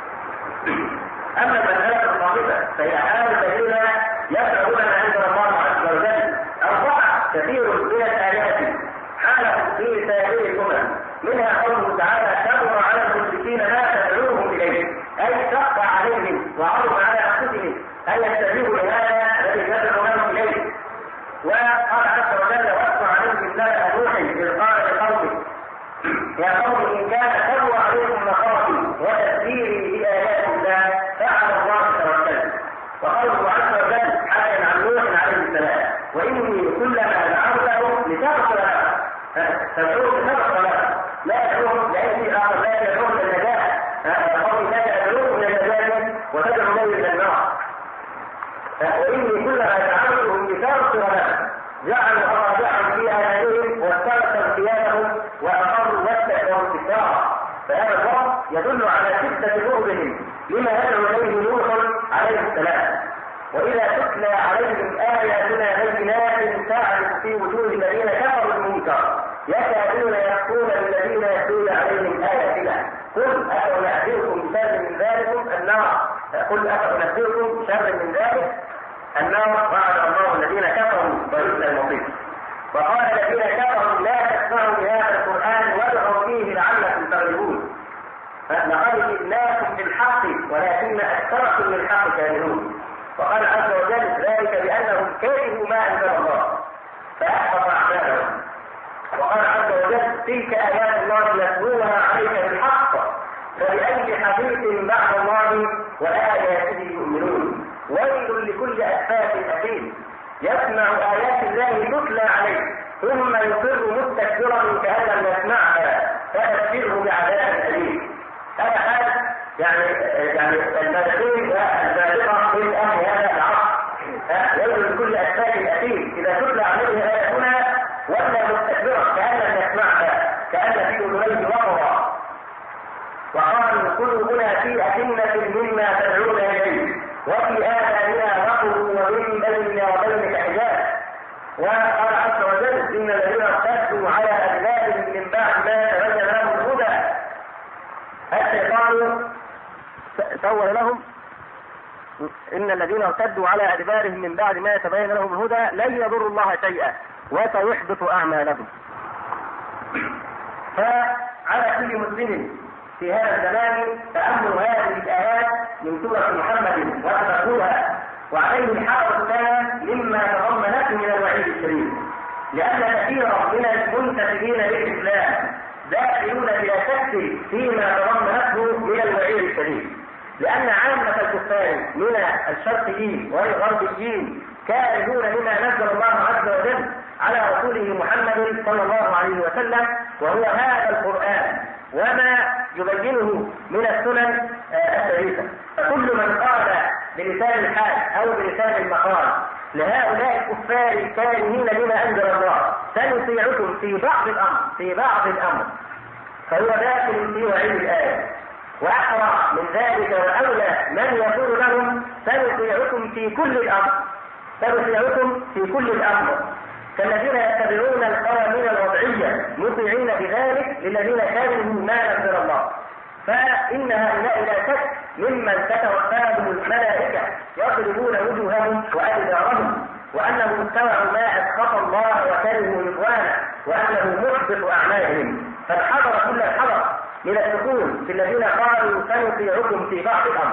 أما المسألة الخامسة فهي حال الذين يدعون ما أنزل الله عز وجل. أربعة كثير من الآيات حالهم في سائر الأمم، منها قوله تعالى: كبر على المشركين ما تدعوهم إليه، أي شق عليهم وعرض على أنفسهم أن يستجيبوا لهذا الذي يدعونهم إليه. وقال عز وجل: واتل عليهم نبأ نوح إذ قال لقومه: يا قوم إن كان كبر عليكم مخافي وتدبيري بآيات الله فعلى الله توكلت. وقوله عز وجل حكى عن نوح عليه السلام: وإني كلما دعوتهم لتغفر لهم تدعوهم لتغفر لهم لا يدعوهم لأني آخر لا يدعوهم إلى النجاة. قوم لا يدعوهم إلى النجاة وتدعو لهم إلى النار. وإني كلما دعوتهم لتغفر لهم جعلوا أصابعهم في آذانهم واسترسلوا ثيابهم وأقروا واستكبروا استكبارا. فهذا الوصف يدل على شدة بغضهم لما يدعو إليه نوح عليه السلام. وإذا تتلى عليهم آياتنا بينات تعرف في وجوه الذين كفروا المنكر يكادون يخفون بالذين يتلون عليهم آياتنا. قل أفأنبئكم بشر من ذلكم النار قل أفأنبئكم شر من ذلك النار وعد الله الذين كفروا وبئس المصير. وقال الذين كفروا: لا تسمعوا لهذا القرآن وادعوا فيه لعلكم تغلبون. لقد جئناكم بالحق ولكن أكثركم للحق كارهون. وقال عز وجل: ذلك بأنهم كرهوا ما أنزل الله فأحبط أعمالهم. وقال عز وجل: تلك آيات الله نتلوها عليك بالحق فبأي حديث بعد الله وآياته يؤمنون. ويل لكل أفاك أثيم يسمع آيات الله تتلى عليه ثم يصر مستكبرا كأن لم يسمعها فأبشره بعذاب أليم. هذا حال يعني يعني البالغين والبالغة من أهل هذا العصر. ويل لكل أفاك أثيم إذا تتلى عليه آياتنا ولا مستكبرا كأن لم يسمعها كأن في أذنيه وقرا. وقالوا قلوبنا في أكنة مما تدعون إليه وفي آذاننا وقر ومن بيننا وبينك حجاب. وقال عز وجل إن الذين ارتدوا على أدبارهم من بعد ما تبين لهم الهدى الشيطان سول لهم إن الذين ارتدوا على أدبارهم من بعد ما تبين لهم الهدى لن يضروا الله شيئا وسيحبط أعمالهم. فعلى كل مسلم في هذا الزمان تأمل هذه الآيات من سورة محمد وتدبرها وعليه الحق الثاني مما تضمنته من الوعيد الشريف، لأن كثيرا من المنتسبين للإسلام داخلون بلا شك فيما تضمنته من الوعيد الشريف، لأن عامة الكفار من الشرقيين والغربيين كارهون لما نزل الله عز وجل على رسوله محمد صلى الله عليه وسلم، وهو هذا القرآن وما يبينه من السنن الشريفة. فكل من قال بلسان الحال أو بلسان المقال لهؤلاء الكفار الكارهين لما أنزل الله سنطيعكم في بعض الأمر في بعض الأمر فهو داخل في وعيد الآية. وأحرى من ذلك وأولى من يقول لهم سنطيعكم في كل الأمر سنطيعكم في كل الأمر كالذين يتبعون القوانين الوضعية مطيعين بذلك للذين كانوا ما نزل الله. فإن هؤلاء لا شك ممن تتوفاهم الملائكة يضربون وجوههم وأدبارهم وأنهم اتبعوا ما أسخط الله وكرهوا رضوانه وأنه محبط أعمالهم. فالحذر كل الحذر من الدخول في الذين قالوا سنطيعكم في بعض الأمر.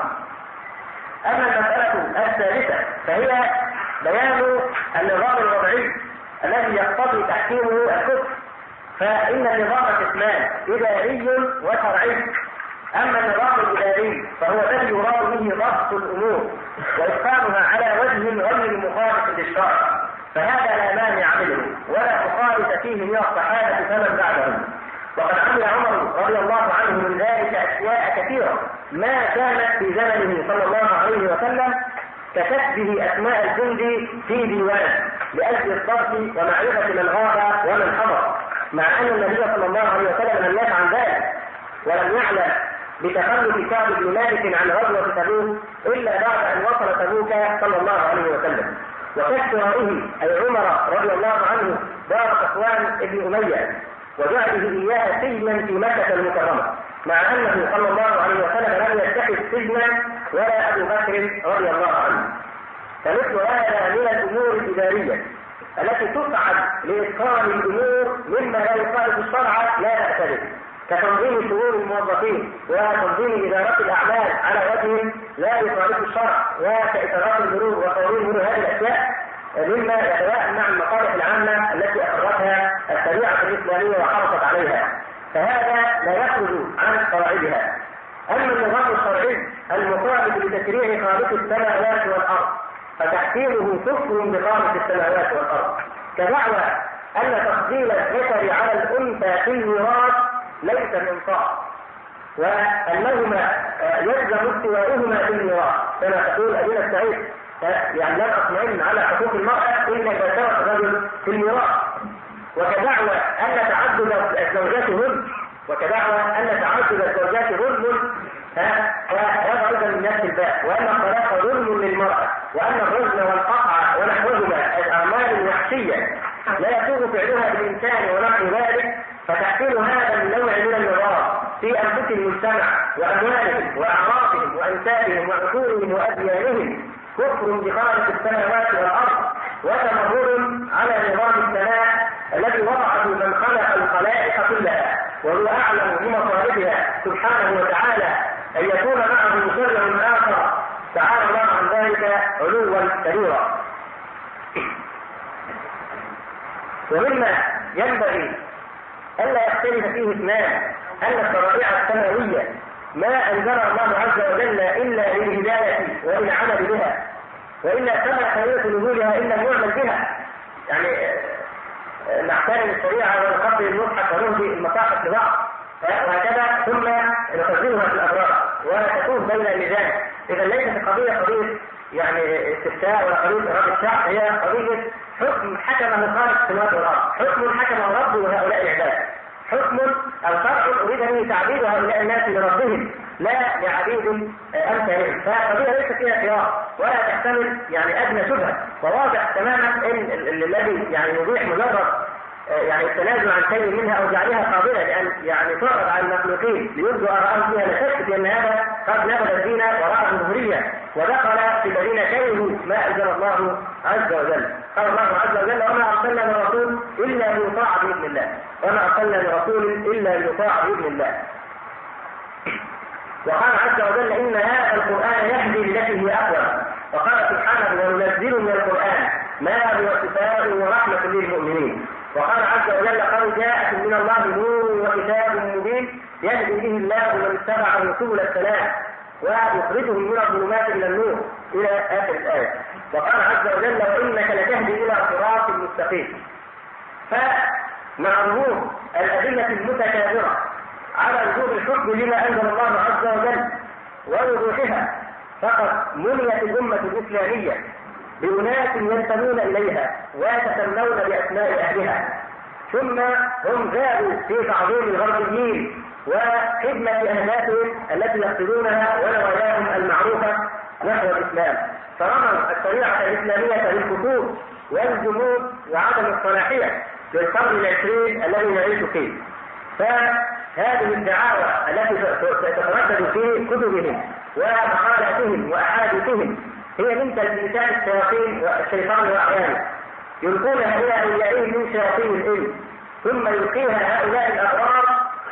أما المسألة الثالثة فهي بيان النظام الوضعي الذي يقتضي تحكيمه الكفر. فإن النظام قسمان إداري وشرعي. أما النظام الإداري فهو الذي يراد به ضبط الأمور وإتقانها على وجه غير مخالف للشرع، فهذا لا مانع منه ولا مخالف فيه من الصحابة فمن بعدهم. وقد عمل عمر رضي الله عنه من ذلك أشياء كثيرة ما كانت في زمنه صلى الله عليه وسلم ككتبه أسماء الجند في ديوان لأجل الضبط ومعرفة من غاب ومن حضر، مع أن النبي صلى الله عليه وسلم لم يفعل ذلك ولم يعلم بتخلف كعب بن مالك عن غزوة تبوك إلا بعد أن وصل تبوك صلى الله عليه وسلم. وكاشترائه أي عمر رضي الله عنه دار صفوان بن أمية وجعله إياها سجنا في مكة المكرمة، مع أنه صلى الله عليه وسلم لم يتخذ سجنا ولا أبو بكر رضي الله عنه. فمثل هذا من الأمور الإدارية التي تفعل لإتقان الأمور مما لا يخالف الشرع لا بأس به، كتنظيم شؤون الموظفين وتنظيم إدارة الأعمال على وجه لا يخالف الشرع وكإطارات المرور وقوانين المرور. هذه الأشياء مما يتوائم مع المصالح العامة التي أقرتها الشريعة الإسلامية وحرصت عليها، فهذا لا يخرج عن قواعدها. أما النظام الشرعي المطابق لتشريع خالق السماوات والأرض فتحكيمه كفر بخالق السماوات والأرض، كدعوى أن تفضيل الذكر على الأنثى في الميراث ليس من طاعة، وأنهما يلزم استواؤهما في الميراث كما تقول أدينة السعيد، يعني لن أطمئن على حقوق المرأة إلا إذا سوى الرجل في الميراث. وكدعوى أن تعدد الزوجات ظلم وكدعوى أن تعدد الزوجات ظلم فهذا أيضا من نفس الباب، وأن الطلاق ظلم للمرأة، وأن الرجل والقطع ونحوهما الأعمال الوحشية لا يسوغ فعلها بالإنسان ونحو ذلك. فتحصيل هذا النوع من النظام في أنفس المجتمع وأموالهم وأعراضهم وأنسابهم وعقولهم وأديانهم كفر بخالق السماوات والأرض وتمرد على نظام السماء الذي وضعه من خلق الخلائق كلها وهو أعلم بمصالحها سبحانه وتعالى أن يكون معه شر آخر تعالى الله عن ذلك علوا كبيرا. ومما ينبغي ألا يختلف فيه اثنان أن الشرائع السماوية ما أنزل الله عز وجل إلا للهداية وللعمل بها، وإلا كما خيرة نزولها إلا يعمل بها. يعني نحترم الشريعة ونقبل المصحف ونهدي المصاحف لبعض وهكذا ثم نخزنها في الأبرار ولا تكون بين الميزان. إذا ليست القضية قضية يعني استفتاء ولا قضية إرادة الشعب، هي قضية حكم حكمه خالق السماوات والأرض، حكم حكمه رب هؤلاء العباد. حكم أو شرع أريد به تعبيد هؤلاء الناس لربهم لا لعبيد أمثالهم، فالقضية ليست فيها خيار ولا تحتمل يعني أدنى شبهة، وواضح تماما أن الذي يعني يبيح مجرد يعني التنازل عن شيء منها أو جعلها قابلة لأن يعني تعرض على المخلوقين ليبدوا آراءهم فيها، لا شك في أن هذا قد نبذ الدين وراء ظهورية ودخل في الذين كرهوا ما أنزل الله عز وجل. قال الله عز وجل: وما أرسلنا من رسول إلا ليطاع بإذن الله، وما أرسلنا من رسول إلا ليطاع بإذن الله. وقال عز وجل: إن هذا القرآن يهدي للتي هي أقوم. وقال سبحانه: وننزل من القرآن ما هو شفاء ورحمة للمؤمنين. وقال عز وجل: قد جاءكم من الله نور وكتاب مبين يهدي به الله من اتبع سبل السلام ويخرجهم من الظلمات إلى النور إلى آخر الآية. وقال عز وجل: وإنك لتهدي إلى صراط مستقيم. فمع ظهور الأدلة المتكاثرة على وجوب الحكم لما أنزل الله عز وجل ووضوحها، فقد منيت الأمة الإسلامية بأناس ينتمون إليها ويتسمون بأسماء أهلها، ثم هم زادوا في تعظيم الغربيين وخدمة أهدافهم التي يقصدونها ونواياهم المعروفة نحو الإسلام، فرموا الشريعة الإسلامية بالكفور والجمود وعدم الصلاحية للقرن العشرين الذي نعيش فيه. فهذه الدعاوى التي تتردد في كتبهم ومقالاتهم وأحاديثهم هي من تلبيسات الشياطين والشيطان وأعوانه، يلقونها إلى أوليائهم من شياطين الإنس، ثم يلقيها هؤلاء الأغرار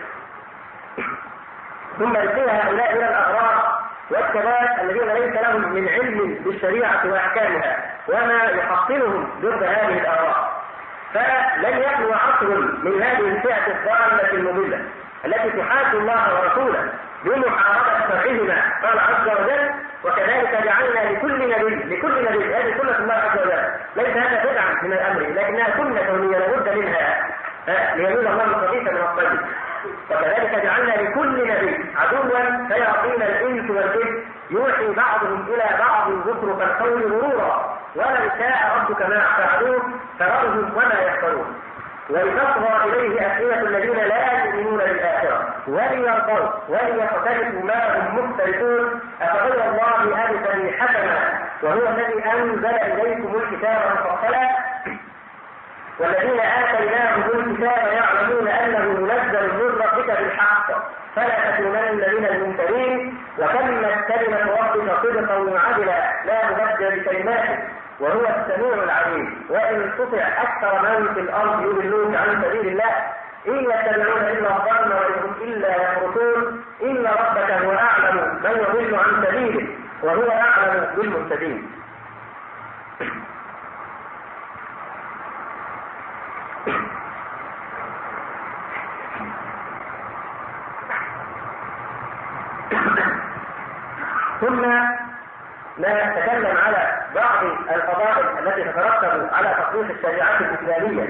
ثم يلقيها هؤلاء إلى الأغرار والشباب الذين ليس لهم من علم بالشريعة وأحكامها وما يحصلهم ضد هذه الآراء. فلن يخلو عصر من هذه الفئة الضالة المضلة التي تحاد الله ورسوله بمحاربة شرعهما. قال عز وجل: وكذلك جعلنا لكل نبي لكل نبي هذه سنة الله عز وجل، ليس هذا بدعا من الأمر لكنها سنة كونية لابد منها ليميل الله الخبيث من الطيب. وكذلك جعلنا لكل نبي عدوا شياطين الإنس والجن يوحي بعضهم إلى بعض زخرف القول غرورا ولو شاء ربك ما فعلوه فذرهم وما يفترون ولتصغى إليه أفئدة الذين لا يؤمنون بالآخرة وليرضوا وليقترفوا ما هم مختلفون أفغير الله أبتغي حكما وهو الذي أنزل إليكم الكتاب مفصلا والذين آتيناهم الكتاب يعلمون أنه منزل من ربك بالحق فلا تكونن من الممترين وتمت كلمة ربك صدقا وعدلا لا مبدل لكلماته وهو السميع العليم. وإن تطع أكثر من في الأرض يضلوك عن سبيل الله إن يتبعون إلا الظن وإن هم إلا يخرصون إن ربك هو أعلم من يضل عن سبيله وهو أعلم بالمهتدين. ثم نتكلم على بعض الفضائل التي تترتب على تطبيق الشريعة الإسلامية،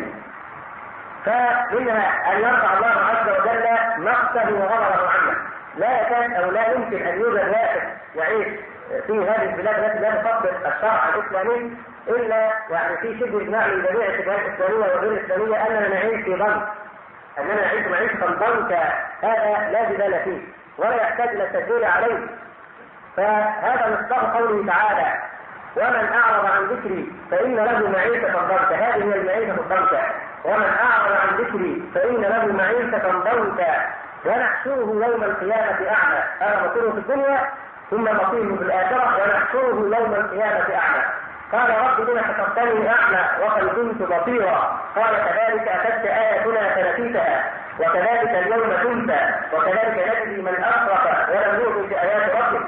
فمنها أن يرفع الله عز وجل نقصه وغضبه عنه. لا يكاد أو لا يمكن أن يوجد واحد يعيش في هذه البلاد التي لا تطبق الشرع الإسلامي إلا يعني في شبه إجماع من جميع الشبهات الإسلامية وغير الإسلامية أننا نعيش في ضنك، أننا نعيش معيشة ضنكا، هذا لا جدال فيه ولا يحتاج إلى التسجيل عليه. فهذا مصداق قوله تعالى: ومن أعرض عن ذكري فإن له معيشة ضنكا. هذه هي المعيشة الضنكا. ومن أعرض عن ذكري فإن له معيشة ضنكا ونحشره يوم القيامة أعمى. هذا مصيره في الدنيا ثم مصيره في الآخرة ونحشره يوم القيامة أعمى. قال: رب لما حشرتني أعمى وقد كنت بصيرا. قال: كذلك أتتك آياتنا فنسيتها وكذلك اليوم تنسى وكذلك نجزي من أشرك ولم يؤمن بآيات ربه.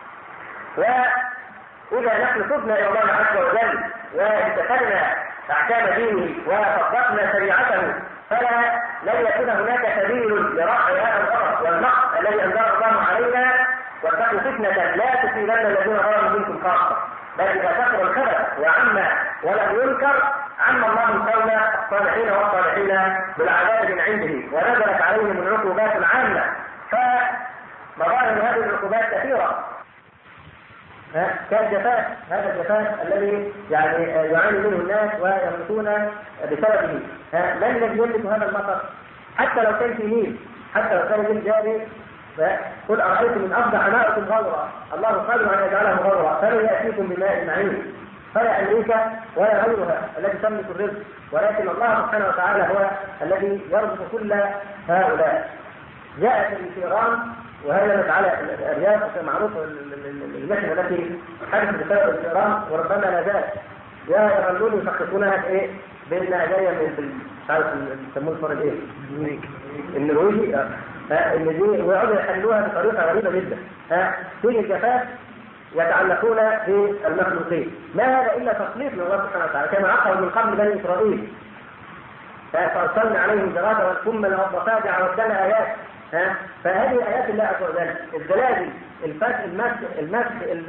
وإذا نحن تبنا إلى الله عز وجل وامتثلنا أحكام دينه وطبقنا شريعته فلا لن يكون هناك سبيل لرفع هذا الغضب والنقص الذي أنزل الله علينا. واتقوا فتنة لا تصيبن الذين ظلموا منكم خاصة، بل إذا كثر الخبث وعم ولم ينكر عم الله قول الصالحين والصالحين بالعذاب من عنده ونزلت عليهم العقوبات العامة. فمظاهر هذه العقوبات كثيرة كالجفاف، هذا الجفاف الذي يعني يعاني منه الناس ويموتون بسببه. من الذي يملك هذا المطر؟ حتى لو كان في نيل، حتى لو كان نيل جاري، قل أرأيتم من أصبح ماؤكم غورا الله قادر أن يجعله غورا فمن يأتيكم بماء معين. فلا أمريكا ولا غيرها التي تملك الرزق، ولكن الله سبحانه وتعالى هو الذي يرزق كل هؤلاء. جاءت في إيران وهذا على الرياض معروف المحنة التي حدثت بسبب إيران وربما لا زالت. يظلون يشخصونها ايه بانها جايه من مش عارف يسموه الفرد ايه النرويجي النرويجي ويقعدوا يحلوها بطريقه غريبه جدا. ها تيجي الجفاف يتعلقون بالمخلوقين. ما هذا الا تسليط من الله سبحانه وتعالى كما عقل من قبل بني اسرائيل. فارسلنا عليهم الجراد والقمل والضفادع والدم ايات. ها فهذه ايات الله عز وجل. الزلازل، الفتح، المسح المسح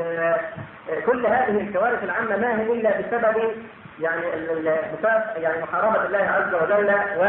كل هذه الكوارث العامه ما هي الا بسبب يعني بسبب يعني محاربه الله عز وجل و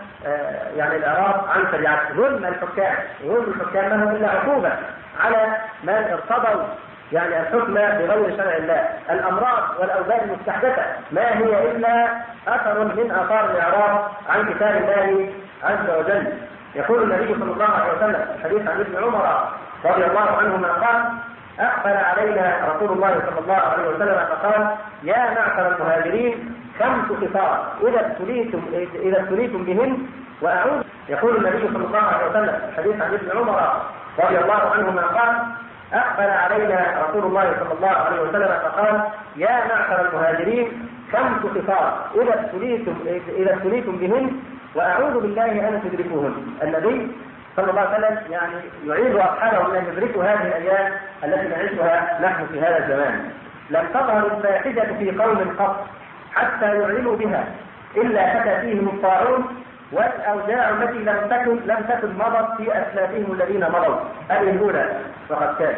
يعني الاعراض عن شريعته. ظلم الحكام، ظلم الحكام ما هو الا عقوبه على من ارتضوا يعني الحكم بغير شرع الله. الامراض والاوبئه المستحدثه ما هي الا اثر من اثار الاعراض عن كتاب الله عز وجل. يقول النبي صلى الله عليه وسلم الحديث عن ابن عمر رضي الله عنهما قال: أقبل علينا رسول الله صلى الله عليه وسلم فقال: يا معشر المهاجرين خمس خصال إذا ابتليتم إذا ابتليتم بهن وأعوذ. يقول النبي صلى الله عليه وسلم الحديث عن ابن عمر رضي الله عنهما قال: أقبل علينا رسول الله صلى الله عليه وسلم فقال: يا معشر المهاجرين خمس خصال إذا ابتليتم إذا ابتليتم بهن وأعوذ بالله أن تدركوهن. النبي صلى الله عليه وسلم يعني يعيد أصحابه أن يدركوا هذه الأيام التي نعيشها نحن في هذا الزمان. لم تظهر الفاحشة في قوم قط حتى يعلنوا بها إلا أتى فيهم الطاعون والأوجاع التي لم تكن لم تكن مضت في أسلافهم الذين مضوا الأولى فقد كان.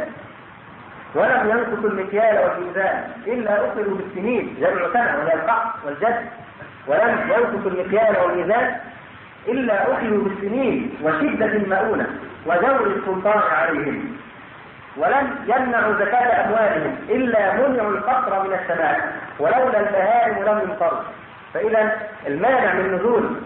ولم ينقصوا المكيال والميزان إلا أخذوا بالسنين جمع سنة وهي القحط والجد. ولم ينقصوا المكيال والميزان إلا أخذوا بالسنين وشدة المؤونة وجور السلطان عليهم. ولم يمنعوا زكاة أموالهم إلا منعوا الفقر من السماء ولولا البهائم لم يمطروا. فإذا المانع من نزول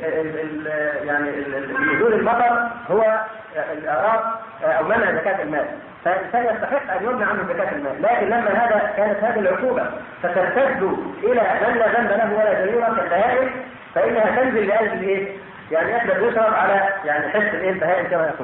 يعني نزول المطر هو الإعراض أو منع زكاة المال. فالإنسان يستحق أن يمنع عنه زكاة المال، لكن لما هذا كانت هذه العقوبة فترتد إلى من لا ذنب له ولا جريمة كالبهائم فإنها تنزل لأجل إيه؟ يعني يقدر يشرب على يعني حس الايه البهائم كما يقول.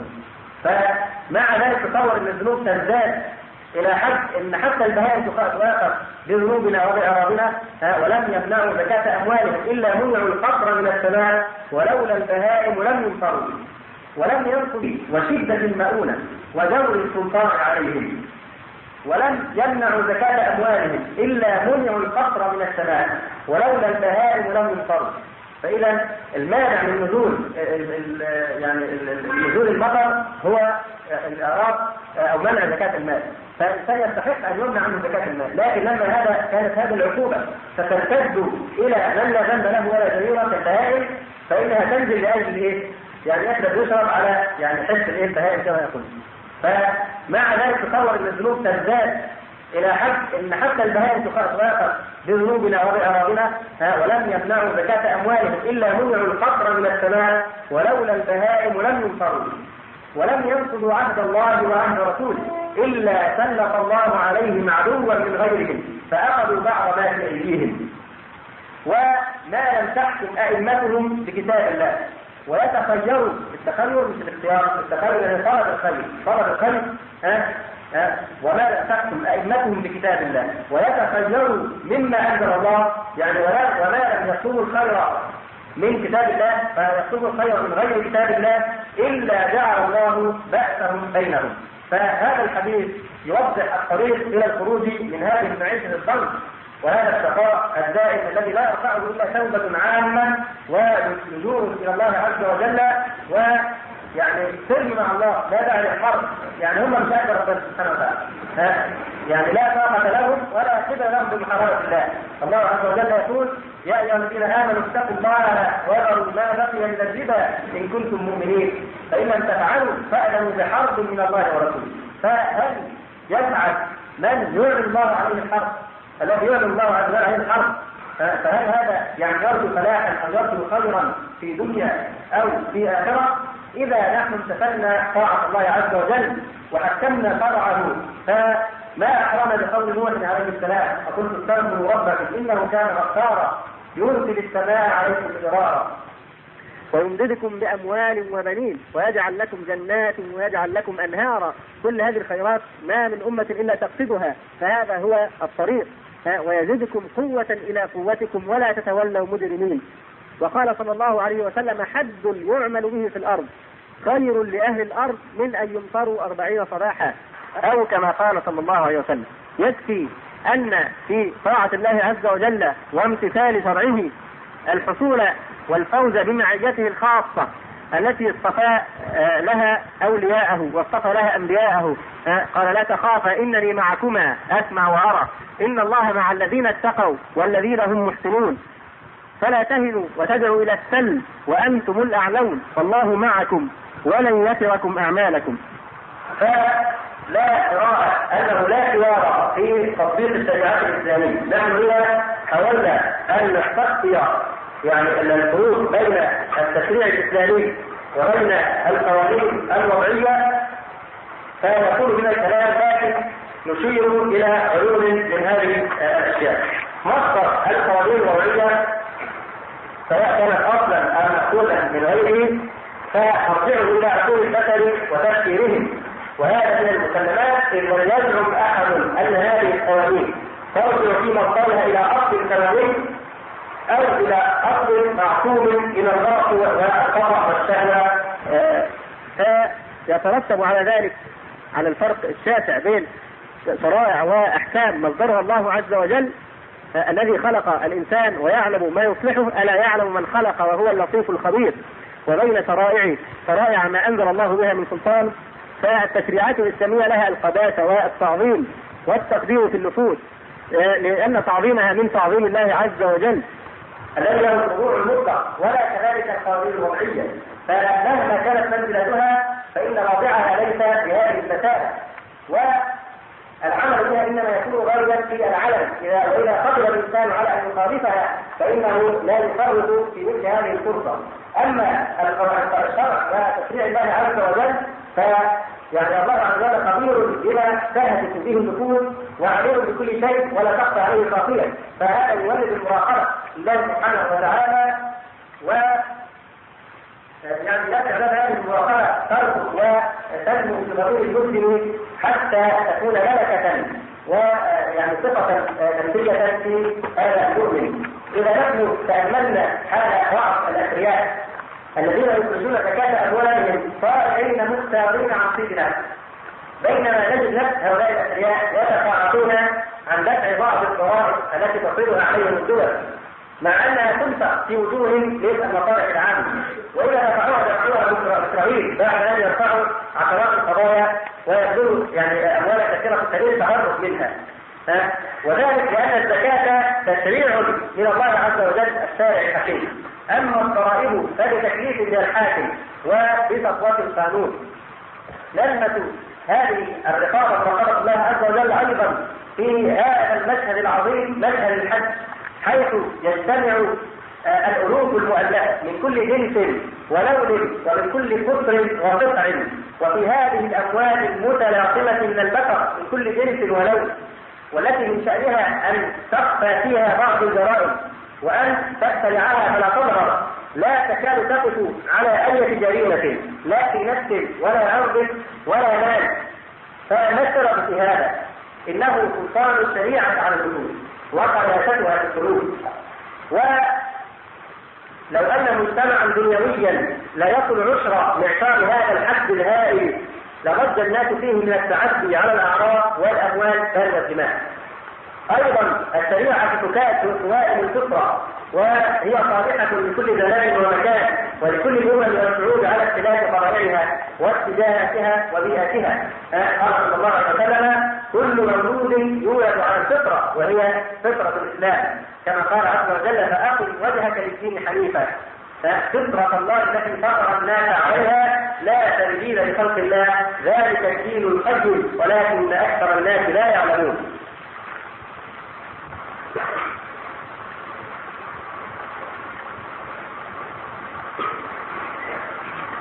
فمع ذلك تصور ان الذنوب تزداد الى حد ان حتى البهائم تواقف بذنوبنا وباعراضنا ولم يمنعوا زكاة اموالهم الا منعوا الفقر من السماء ولولا البهائم لم يمطروا. ولم ينقضوا وشدة المؤونة وجور السلطان عليهم. ولم يمنعوا زكاة اموالهم الا منعوا الفقر من السماء ولولا البهائم لم يمطروا. فإذا المانع من نزول يعني نزول المطر هو الإعراض أو منع زكاة المال. فالإنسان يستحق أن يمنع عنه زكاة المال، لكن لما هذا كانت هذه العقوبة فترتد إلى من لا ذنب له ولا جريمة كالبهائم فإنها تنزل لأجل إيه؟ يعني يقدر يشرب على يعني حس الإيه البهائم كما يقول. فمع ذلك تصور أن الذنوب تزداد إلى حد إن حتى البهائم تواقف بذنوبنا وبأعراضنا ولم يمنعوا زكاة أموالهم إلا منعوا الفقر من السماء ولولا البهائم لم يمطروا. ولم ينقضوا عهد الله وعهد رسوله إلا سلط الله عليهم عدوا من غيرهم فأخذوا بعض ما في أيديهم. وما لم تحكم أئمتهم بكتاب الله ويتخيروا. التخير مش الاختيار، التخير يعني طلب الخير طلب الخير ها ها وما لم تحكم أئمتهم بكتاب الله ويتخيروا مما أنزل الله يعني ولا وما لم يكتبوا الخير من كتاب الله فيكتبوا الخير من غير كتاب الله إلا جعل الله بأسهم بينهم. فهذا الحديث يوضح الطريق إلى الخروج من هذه المعيشة الضنك وهذا الشقاء الدائم الذي لا يرفعه إلا توبة عامة ولجوء إلى الله عز وجل ويعني سلم مع الله لا داعي للحرب. يعني هم مش قادر ربنا سبحانه وتعالى يعني لا طاقة لهم ولا قدر لهم بمحاربة الله. الله عز وجل يقول: يا أيها الذين آمنوا اتقوا الله وذروا ما بقي من الربا إن كنتم مؤمنين فإن لم تفعلوا فأذنوا بحرب من الله ورسوله. فهل يسعد من يعلن الله عليه الحرب الذي يعلن الله عز وجل عليه الحرب فهل هذا يعني يرجو فلاحا أو يرجو خيرا في دنيا أو في آخرة؟ إذا نحن امتثلنا طاعة الله عز وجل وحكمنا شرعه، فما أحرم بقول نوح عليه السلام: فقلت استغفروا ربكم إنه كان غفارا يرسل السماء عليكم مدرارا ويمددكم بأموال وبنين ويجعل لكم جنات ويجعل لكم أنهارا. كل هذه الخيرات ما من أمة إلا تقصدها، فهذا هو الطريق، ويزدكم قوة إلى قوتكم ولا تتولوا مجرمين. وقال صلى الله عليه وسلم: حد يعمل به في الأرض خير لأهل الأرض من أن يمطروا أربعين صباحا، أو كما قال صلى الله عليه وسلم. يكفي أن في طاعة الله عز وجل وامتثال شرعه الحصول والفوز بمعيته الخاصة التي اصطفى لها أولياءه واصطفى لها أنبياءه. قال: لا تخافا إنني معكما أسمع وأرى، إن الله مع الذين اتقوا والذين هم محسنون، فلا تهنوا وتدعوا إلى السلم وأنتم الأعلون والله معكم ولن يتركم أعمالكم. فلا إراء أنه لا خيار في تطبيق الشريعات الإسلامية. نحن هنا حاولنا أن نستقصي يعني الفروق بين التشريع الإسلامي وبين القوانين الوضعية، فيكون من الكلام، لكن نشير إلى عيون من هذه الأشياء. مصدر القوانين الوضعية سواء كانت أصلا أو مأخوذا من غيره فنرجعه إلى عقول البشر وتفكيرهم، وهذا من المسلمات. إن لم يزعم أحد أن هذه القوانين ترجع في مصدرها إلى أصل سماوي أو إلى أصل معصوم إلى الرأس والقطع والشهوة، فيترتب على ذلك على الفرق الشاسع بين شرائع وأحكام مصدرها الله عز وجل الذي خلق الإنسان ويعلم ما يصلحه، ألا يعلم من خلق وهو اللطيف الخبير، وبين شرائع شرائع ما أنزل الله بها من سلطان. فالتشريعات الإسلامية لها القداسة والتعظيم والتقدير في النفوس، لأن تعظيمها من تعظيم الله عز وجل الذي له الخضوع المطلق، ولا كذلك القوانين الوضعية. فمهما كانت منزلتها فإن واضعها ليس بهذه المسائل، والعمل بها إنما يكون غالبا في العلن. وإذا قدر الإنسان على أن يخالفها فإنه لا يفرط في مثل هذه الفرصة. أما الشرع وتشريع الله عز وجل ف يعني الله عز وجل خبير بما تهدف به النفوس وعليم بكل شيء ولا تخفى عليه خافية، فهذا يولد المراقبة لله سبحانه وتعالى. و يعني يجعل هذه المراقبة تركض وتنمو في ضمير المسلم حتى تكون ملكة ويعني صفة نفسية في هذا المؤمن. إذا نحن تأملنا حال بعض الأثرياء الذين يخرجون زكاة أموالهم صالحين مختارين عن صيدنا، بينما نجد نفس هؤلاء الأثرياء يتقاعدون عن دفع بعض الضرائب التي تصيبها عليهم الدول، مع أنها تنفق في وجوه ليس المصالح العامة، وإذا دفعوها دفعوها إسرائيل بعد أن يرفعوا عشرات القضايا ويبذلوا يعني أموال كثيرة في سبيل التهرب منها. وذلك لأن الزكاة تشريع من الله عز وجل الشارع الحكيم، أما الضرائب فبتكليف من الحاكم وبسطوة القانون. لمة هذه الرقابة رقابة الله عز وجل أيضا في هذا المشهد العظيم، مشهد الحج، حيث يجتمع الألوف المؤلفة من كل جنس ولون ومن كل قطر وقطع، وفي هذه الأموال المتلاقمة من البشر من كل جنس ولون، والتي من شأنها أن تخفى فيها بعض الجرائم وأن تبتلعها فلا تظهر، لا تكاد تقف على أي جريمة لا في نفس ولا عرض ولا مال. فنشر في هذا إنه سلطان الشريعة على الحدود وقياستها في القلوب. ولو أن مجتمعا دنيويا لا يصل عشر معشار هذا الحد الهائل لغض الناس فيه من التعدي على الأعراض والأموال بل والدماء. أيضا الشريعة تكاد توائم الفطرة، وهي صالحة لكل زمان ومكان ولكل الأمم والشعوب على اختلاف قبائلها واتجاهاتها وبيئتها. قال صلى الله عليه وسلم: كل مولود يولد على الفطرة وهي فطرة الإسلام، كما قال عز وجل: فأقم وجهك للدين حنيفا. ففطرة الله التي فطر الناس عليها لا تبديل لخلق الله، ذلك الدين القيم ولكن أكثر الناس لا يعلمون.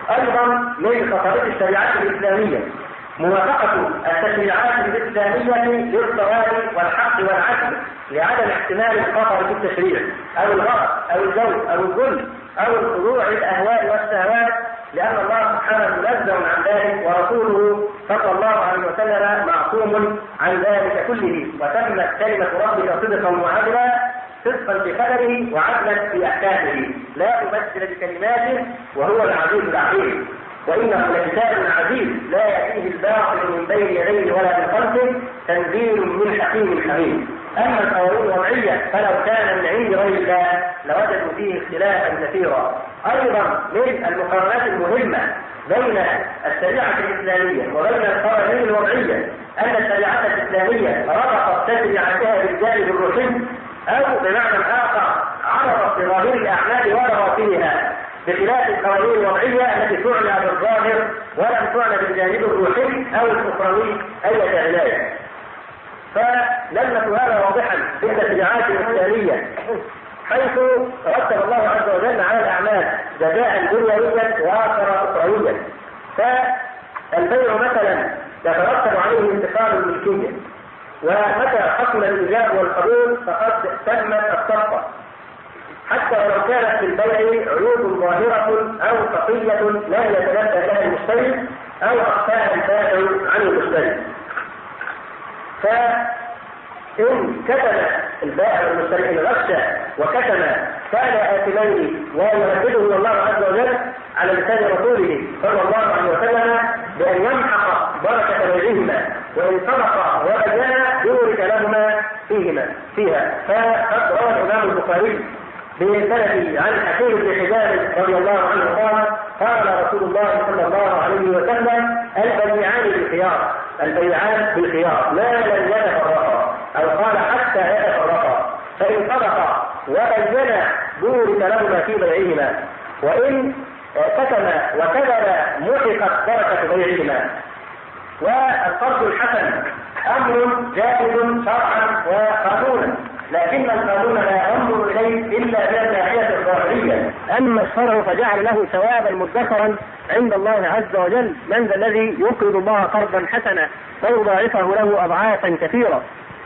أيضا من خصائص الشريعة الإسلامية موافقة التشريعات الإسلامية للصواب والحق والعدل لعدم احتمال الخطر في التشريع أو الغلط أو الزوج أو الظلم أو الخضوع للأهواء والشهوات، لأن الله سبحانه منزه عن ذلك ورسوله صلى الله عليه وسلم معصوم عن ذلك كله. وتمت كلمة ربك صدقا وعدلا، صدقا في قدره وعدلا في أحكامه، لا تمثل بكلماته وهو العزيز العليم. وإنه لكتاب عزيز لا يأتيه الباطل من بين يديه ولا من خلفه، تنزيل من حكيم حميد. أما القوانين الوضعية فلو كان من عند غير الله لوجدوا فيه اختلافا كثيرا. أيضا من المقارنات المهمة بين الشريعة الإسلامية وبين القوانين الوضعية أن الشريعة الإسلامية ربطت تشريعاتها بالجانب الروحي، أو بمعنى آخر عرضت بظاهر الأعمال وبواطنها، بخلاف القوانين الوضعية التي تعنى بالظاهر ولم تعنى بالجانب الروحي أو الأخروي أي عناية. فلمة هذا واضحا في التشريعات الإسلامية، حيث رتب الله عز وجل على الأعمال جزاء دنيويا وآخر أخرويا. فالبيع مثلا يترتب عليه انتقال الملكية، ومتى حصل الإيجاب والقبول فقد تمت الصفقة، حتى ولو كانت في البيع عيوب ظاهرة أو خفية لا يتنبه لها المشتري أو أخفاها البائع عن المشتري. فإن كتم البائع والمشتري إن غش وكتم كان آثمين ويهدده الله عز وجل على لسان رسوله صلى الله عليه وسلم بأن يمحق بركة بيعهما، وإن صدق وبينا يورث لهما فيهما فيها. فقد روى الإمام البخاري بسند عن حكيم بن حزام رضي الله عنه قال قال رسول الله صلى الله عليه وسلم البيعان بالخيار البيعان بالخيار ما لم يتفرقا، أو قال حتى يتفرقا، فإن صدقا وبينا بورك لهما في بيعهما، وإن كتم وكذب محقت بركة بيعهما. والقرض الحسن أمر جائز شرعا وقانونا، لكن القانون لا ينظر إليه إلا من الناحية الظاهرية. أما الشرع فجعل له ثوابا مدخرا عند الله عز وجل. من ذا الذي يقرض الله قرضا حسنا فيضاعفه له أضعافا كثيرة؟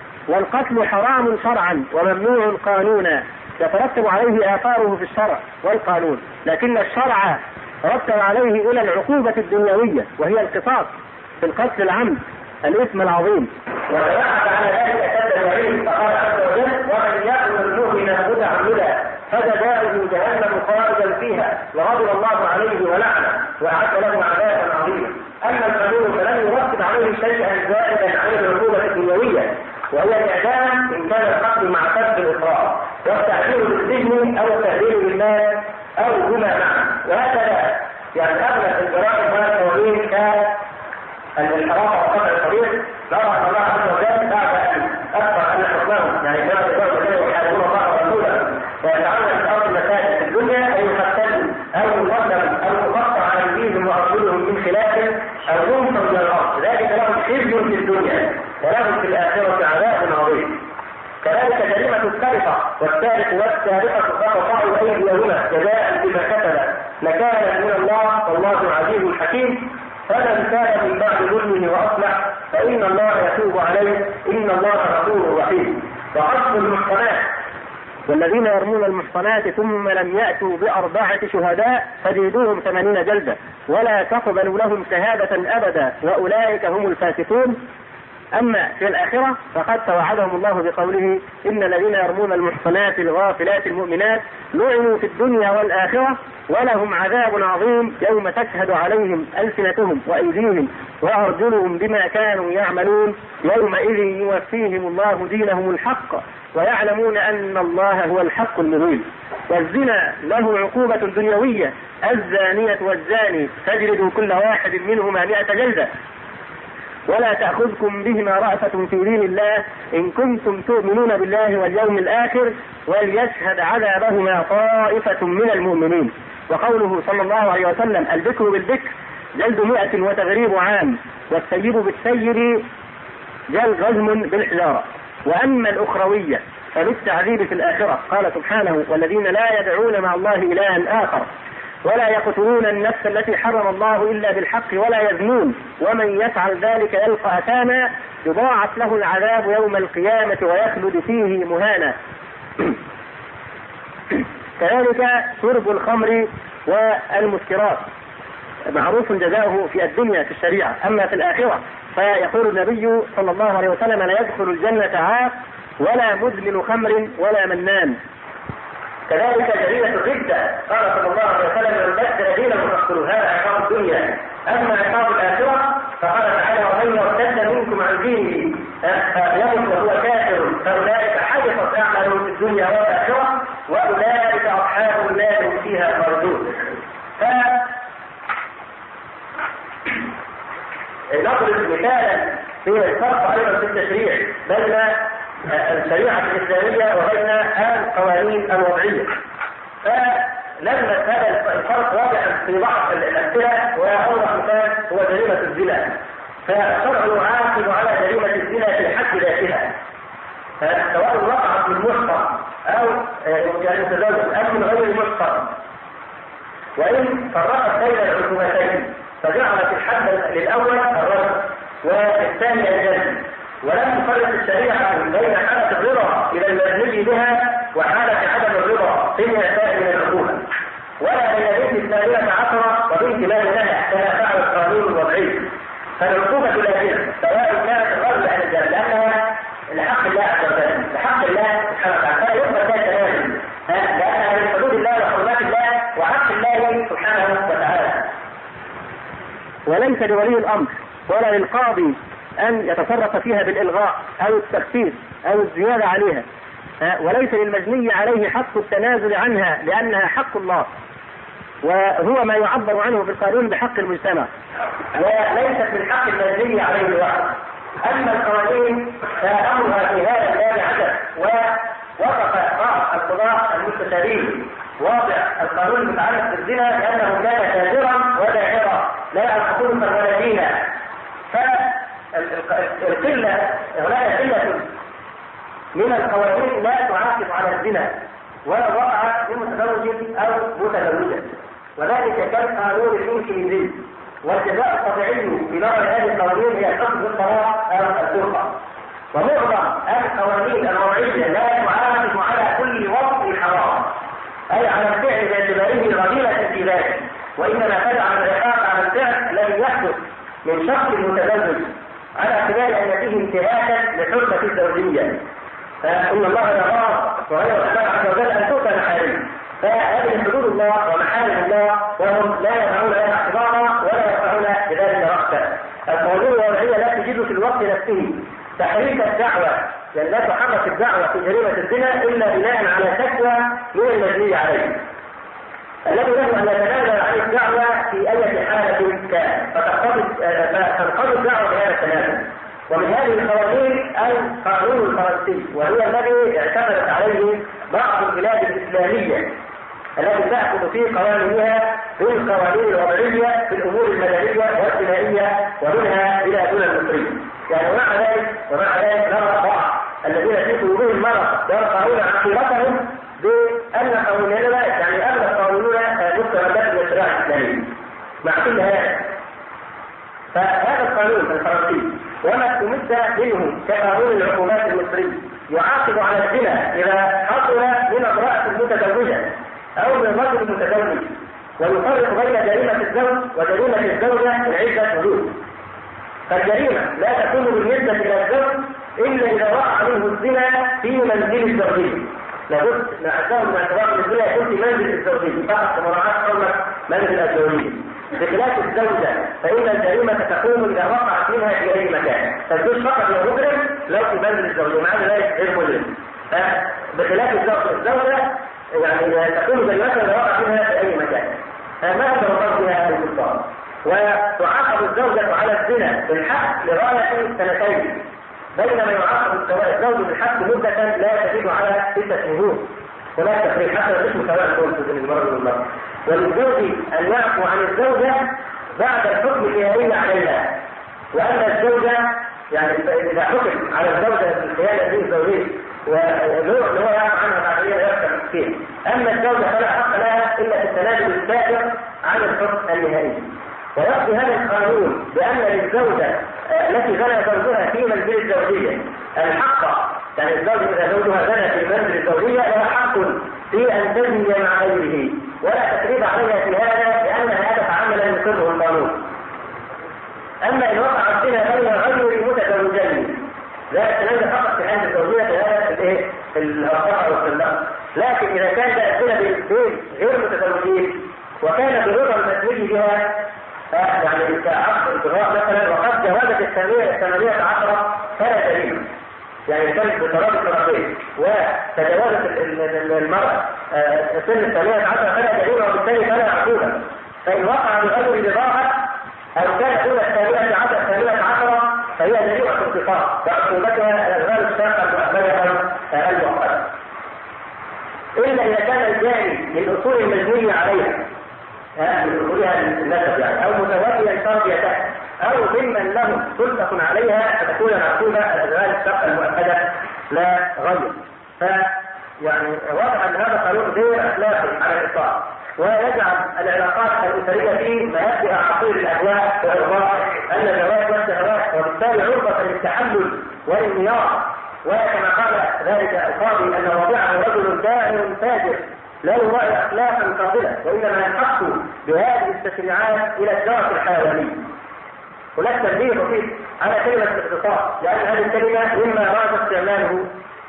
والقتل حرام شرعا وممنوع قانونا، يترتب عليه آثاره في الشرع والقانون، لكن الشرع رتب عليه إلى العقوبة الدنيوية وهي القصاص في القتل العمد الإثم العظيم. وتبعت على ذلك سد الوعيد فقال عز وجل ومن يأكل المؤمن متعمدا فجزاؤه جهنم خالدا فيها وغضب الله عليه ولعنه وأعد له عذابا عظيما. أما القانون فلم يرتب عليه شيئا زائدا عن العقوبة الدنيوية، وهي الإعدام إن كان القتل مع سبب الإقرار، والتعذير بالسجن أو التهديد بالمال أو هما معا. وهكذا يعني أغلب الجرائم والقوانين كانت الانحراف وقطع الطريق نرى ان الله عز وجل بعد ان اكثر ان حكمهم يعني كما تقول كانوا يحاربون الله ورسوله ويجعلون في الارض المساجد في الدنيا ان يقتلوا او يظلموا او تقطع ايديهم وارجلهم من خلاف او ينفوا من الارض، ذلك لهم خزي في الدنيا ولهم في الاخره عذاب عظيم. كذلك جريمه السرقه والسارق والسارقه فقطعوا ايديهما جزاء بما كسبا نكالا من الله والله عزيز حكيم. فمن كان من بعد ظلمه واصلح فان الله يتوب عليه ان الله غفور رحيم. وحفظ المحصنات والذين يرمون المحصنات ثم لم ياتوا باربعه شهداء فجلدوهم ثمانين جلده ولا تقبلوا لهم شهاده ابدا واولئك هم الفاسقون. اما في الاخره فقد توعدهم الله بقوله ان الذين يرمون المحصنات الغافلات المؤمنات لعنوا في الدنيا والاخره ولهم عذاب عظيم يوم تشهد عليهم ألسنتهم وأيديهم وأرجلهم بما كانوا يعملون يومئذ يوفيهم الله دينهم الحق ويعلمون أن الله هو الحق المبين. والزنا له عقوبة دنيوية الزانية والزاني فاجلدوا كل واحد منهما مئة جلدة ولا تأخذكم بهما رأفة في دين الله إن كنتم تؤمنون بالله واليوم الآخر وليشهد عذابهما طائفة من المؤمنين. وقوله صلى الله عليه وسلم البكر بالبكر جلد مئة وتغريب عام والسيب بالسيب جلد رجم بالحجارة. وأما الأخروية فبالتعذيب في الآخرة قال سبحانه والذين لا يدعون مع الله إلها آخر ولا يقتلون النفس التي حرم الله إلا بالحق ولا يزنون ومن يفعل ذلك يلقى أثاما يضاعف له العذاب يوم القيامة ويخلد فيه مهانا. كذلك شرب الخمر والمسكرات معروف جزاؤه في الدنيا في الشريعة، أما في الآخرة فيقول النبي صلى الله عليه وسلم لا يدخل الجنة عاق ولا مدمن خمر ولا منان. كذلك جريمة الردة قال صلى الله عليه وسلم من بدل دينه فاقتلوه، هذا عقاب الدنيا. أما عقاب الآخرة فقال تعالى ومن يرتد منكم عن دينه فيمت وهو كافر فأولئك حبطت أعمالهم في الدنيا والآخرة وأولئك أصحاب النار هم فيها خالدون. نضرب مثالا في الفرق ايضا في التشريع بين الشريعه الاسلاميه وبين القوانين الوضعيه. فلما هذا الفرق واضح في بعض الامثله، واوضح مثال هو جريمه الزنا. فالشرع يعاقب على جريمه الزنا في حد ذاتها، سواء وقعت من محصن او متزوج او من غير محصن، وان فرقت بين العقوبتين فجعلت الحد للأول الرجل والثاني الجلد، ولم تفرق الشريعة بين حالة الرضا إلى المجني بها وحالة عدم الرضا في النساء من العقوبة، ولا بين بنت الثانية عشرة وبنت ما لها كما فعل القانون الوضعي. فالعقوبة لازمة سواء كانت الرجل أم الجلد، لأنها لحق الله عز وجل، لحق الله سبحانه وتعالى، فلا يقبل ذلك تماما، لأنها من حدود الله وحرمات الله وحق الله سبحانه وتعالى. وليس لولي الأمر ولا للقاضي أن يتصرف فيها بالإلغاء أو التخفيف أو الزيادة عليها، وليس للمجني عليه حق التنازل عنها لأنها حق الله، وهو ما يعبر عنه في القانون بحق المجتمع، وليست من حق المجني عليه الوحد. أما القوانين فأمرها في هذا الباب عدد، ووقف بعض القضاة المستشارين واضع القانون المتعلق بالزنا لأنه كان تاجرا وداعرا لا يعرفون الولدين، فالقلة هناك قلة من القوانين لا تعاقب على الزنا ولا وقع لمتزوج أو متزوجة، وذلك كالقانون الإنجليزي. والجزاء الطبيعي في نظر هذه القوانين هي الحكم بالطلاق أو السرقة. ومعظم القوانين الوضعية لا تعاقب على كل وصف حرام، أي على الفعل باعتباره رذيلة في ذلك، وإنما تجعل العقاب على الفعل الذي يحدث من شخص متزوج على اعتبار أن فيه انتهاكا لحرمة الزوجية. فإن الله يرى وغير الله عز وجل أن تؤتى محارمه، فهذه حدود الله ومحارم الله وهم لا يدعون لها اعتبارا ولا يدفعون بذلك رأسا. القوانين الوضعية لا تجد في الوقت نفسه تحريك الدعوة، لأن لا تحرك الدعوة في جريمة الزنا إلا بناء على شكوى من المجني عليه الذي له أن يتنازل عن الدعوة في أي حالة كان، فتنقضي الدعوة بهذا التنازل. ومن هذه القوانين القانون الفرنسي، وهو الذي اعتمدت عليه بعض البلاد الإسلامية التي تأخذ في قوانينها بالقوانين الوضعية في الأمور المدنية والجنائية ومنها إلى دون المصرية. يعني ومع ذلك ومع ذلك نرى بعض الذين في قلوبهم مرض يرفعون عقيدتهم بأن قانوننا يعني أغلب قانوننا مستندات الإشراع الإسلامي مع كل هذا. فهذا القانون الفرنسي وما تمد منه كقانون العقوبات المصري يعاقب على الزنا إذا حصل من امرأة متزوجة أو من رجل متزوج، ويفرق بين جريمة الزوج وجريمة الزوجة عدة حدود. فالجريمة لا تكون بالنسبة إلى الزوج إلا إذا وقع منه الزنا في منزل الزوجية، لابد نعتبر من اعتبار الزنا يكون في منزل الزوجية فقط مراعاة حرمة منزل الزوجية، بخلاف الزوجة فإن الجريمة تكون إذا وقعت منها في أي مكان، فالزوج فقط لو مجرم لو في منزل الزوجية مع ذلك غير مجرم. بخلاف الزوجة يعني تكون جريمتها إذا وقعت منها في أي مكان. ما هذا الفرق بها أهل الكفار؟ وتعاقب الزوجة على الزنا بالحق لغاية سنتين، بينما يعاقب الزوج بالحق مدة لا تزيد على ستة شهور ولا تفريق حتى الاسم سواء كنت من المرض والمرض. وللزوج أن يعفو عن الزوجة بعد الحكم النهائي عليها، وأن الزوجة يعني إذا حكم على الزوجة بالخيانة دين الزوجية ولو يعفو عنها بعد ذلك يحكم فيه، أما الزوجة فلا حق لها إلا في التنازل السابق عن الحكم النهائي. ويقضي هذا القانون بأن للزوجة التي زنى زوجها في منزل الزوجية الحق، يعني الزوج إذا زوجها زنى في منزل الزوجية لها حق في أن تزني مع غيره، ولا تثريب عليها في هذا لأن هذا عملا يقره القانون. أما إن وقع الزنا بين غير متزوجين لا التنازل فقط في حالة الزوجية في هذا الإيه؟ الرقاقة والسلام. لكن إذا كان الزنا بين غير متزوجين وكان برضا المسؤول بها يعني كعقد الجراء مثلا وقد جوازت الثمانية عشرة فلا دليل، يعني كانت بطراب الطرفين وتجاوزت المرأة سن الثمانية عشرة فلا دليل وبالتالي فلا عقوبة. فإن وقع بغير رضاها أو كان دون الثانية عشر الثانية عشرة فهي دليل انتقاص بعقوبتها الأغلال الشاقة المؤبدة المؤقتة، إلا إذا كان الجاني من أصول المجنية عليها من أصولها النسب يعني أو متوفيا تربيته أو ممن له سلطة عليها فتكون العقوبة الأغلال الشاقة المؤبدة لا غير. فيعني واضح أن هذا قانون غير أخلاقي على الإطلاق، ويجعل العلاقات الأسرية فيه مبدأ عقير الأهواء والإرضاء أن الزواج والشهوات، وبالتالي عرضة للتحلل والانهيار. وكما قال ذلك القاضي أن وضعه رجل دائم فاجر لا يراعي أخلاقا فاضلة وإنما ينحط بهذه التشريعات إلى الدرس الحيواني. هناك تنبيه بسيط على كلمة الاختصاص، لأن هذه الكلمة مما أراد استعماله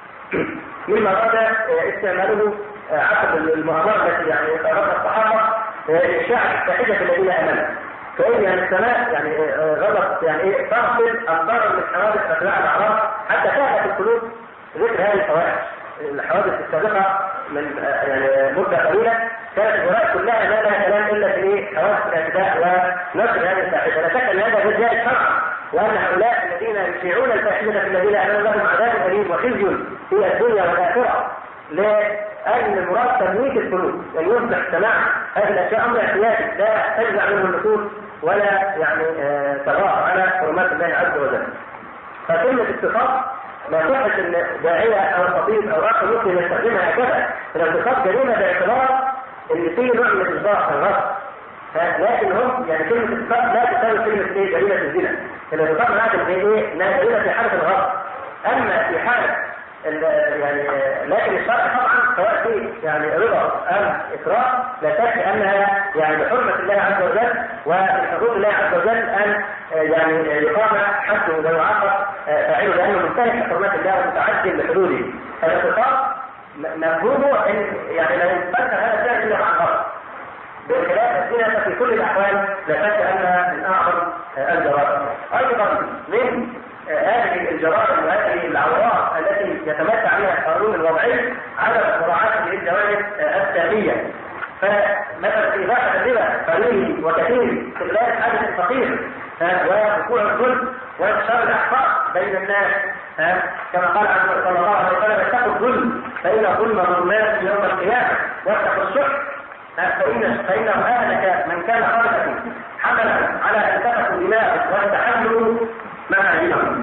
مما أراد استعماله عقد المؤامرة التي يعني قررها الصحابة لإنشاء الفاحشة الذين آمنوا، فإن يعني السماء يعني غلط يعني إيه تغفل الضرر من حوادث أخلاق الأعراض حتى كانت القلوب ذكر هذه الفواحش. الحوادث السابقة من يعني مدة قليلة كانت الجرائم كلها ما لها كلام إلا في حوادث الاعتداء ونشر هذه الفاحشة. لا شك أن هذا غير جائز شرعا، وأن هؤلاء الذين يشيعون الفاحشة في الذين آمنوا لهم عذاب أليم وخزي في الدنيا والآخرة، لأن المراد تمويت القلوب، أن يعني يصبح سماع هذه الأشياء أمر احتياجي لا تجزع منه النفوس ولا يعني تغار على حرمات الله عز وجل. فكلمة اتصاف لا تحدث ان داعية او خطيب او اخر ممكن يستخدمها هكذا، الاتصاف جريمة باعتبار ان فيه نوع من الإصداق الغصب، لكن هم يعني كلمة اتصاف لا تساوي كلمة ايه جريمة الزنا. الاتصاف معناته في ايه؟ لا جريمة في حالة الغصب، اما في حالة يعني لكن الشرع طبعا سواء في يعني رضا ام اكراه لا شك انها يعني بحرمه الله عز وجل وبحدود الله عز وجل ان يعني يقام حده ويعاقب فاعله لانه منتهك حرمات الله ومتعدي بحدوده. فالاتصال مفهومه ان يعني لا ينفك هذا الشيء الا مع الغرض، بخلاف الزنا في كل الاحوال لا شك انها من اعظم الجرائم. ايضا من هذه الجرائم وهذه العورات التي يتمتع بها القانون الوضعي عدم مراعاة للجوانب التالية. فمثلا في إباحة الربا قليل وكثير استغلال حاجة الفقير ووقوع الظلم وانتشار الأحقاد بين الناس، كما قال عنه صلى الله عليه وسلم اتقوا الظلم فإن الظلم ظلمات يوم القيامة واتقوا الشح فإن فإنه أهلك من كان قبلكم حملا على أن سفكوا دماء واستحلوا معاهدهم.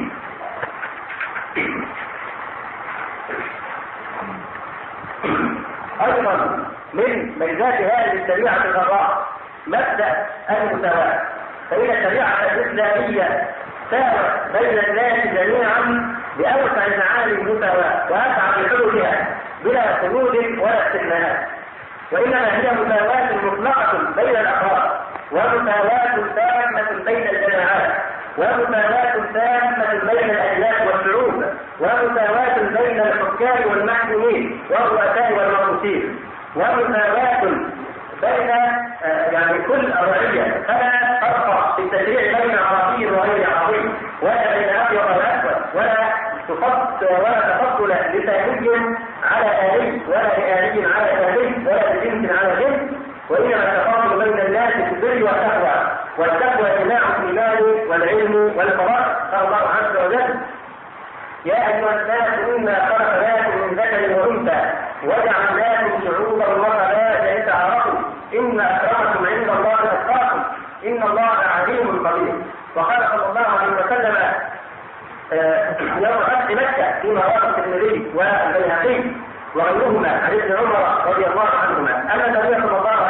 أيضا من ميزات هذه الشريعة الغراء مبدأ المساواة، فإن الشريعة الإسلامية ساوت بين الناس جميعا بأوسع معاني المساواة وأسعى بحدودها بلا قيود ولا استثناءات، وإنما هي مساواة مطلقة بين الأفراد ومساواة تامة بين الجماعات ومساواة تامة بين الأجناس والشعوب ومساواة بين الحكام والمحكومين والرؤساء والمرؤوسين ومساواة بين يعني كل الرعية، فلا فرق في التشريع بين عربي وغير عربي ولا بين أبيض وأسود ولا تفضل ولا تفضل لثاني على آلي ولا لآلي على آلي ولا لجنس على جنس، وإنما التفاضل بين الناس في البر والتقوى، والتقوى جماع الإيمان والعلم والفضائل. قال الله عز وجل يا أيها الناس إنا خلقناكم من ذكر وأنثى وجعلناكم شعوبا وقبائل لتعارفوا إن أكرمكم عند الله أتقاكم إن الله عليم خبير. وقال صلى الله عليه وسلم يوم فتح مكة فيما رواه الترمذي والبيهقي وغيرهما عن ابن عمر رضي الله عنهما أن النبي صلى الله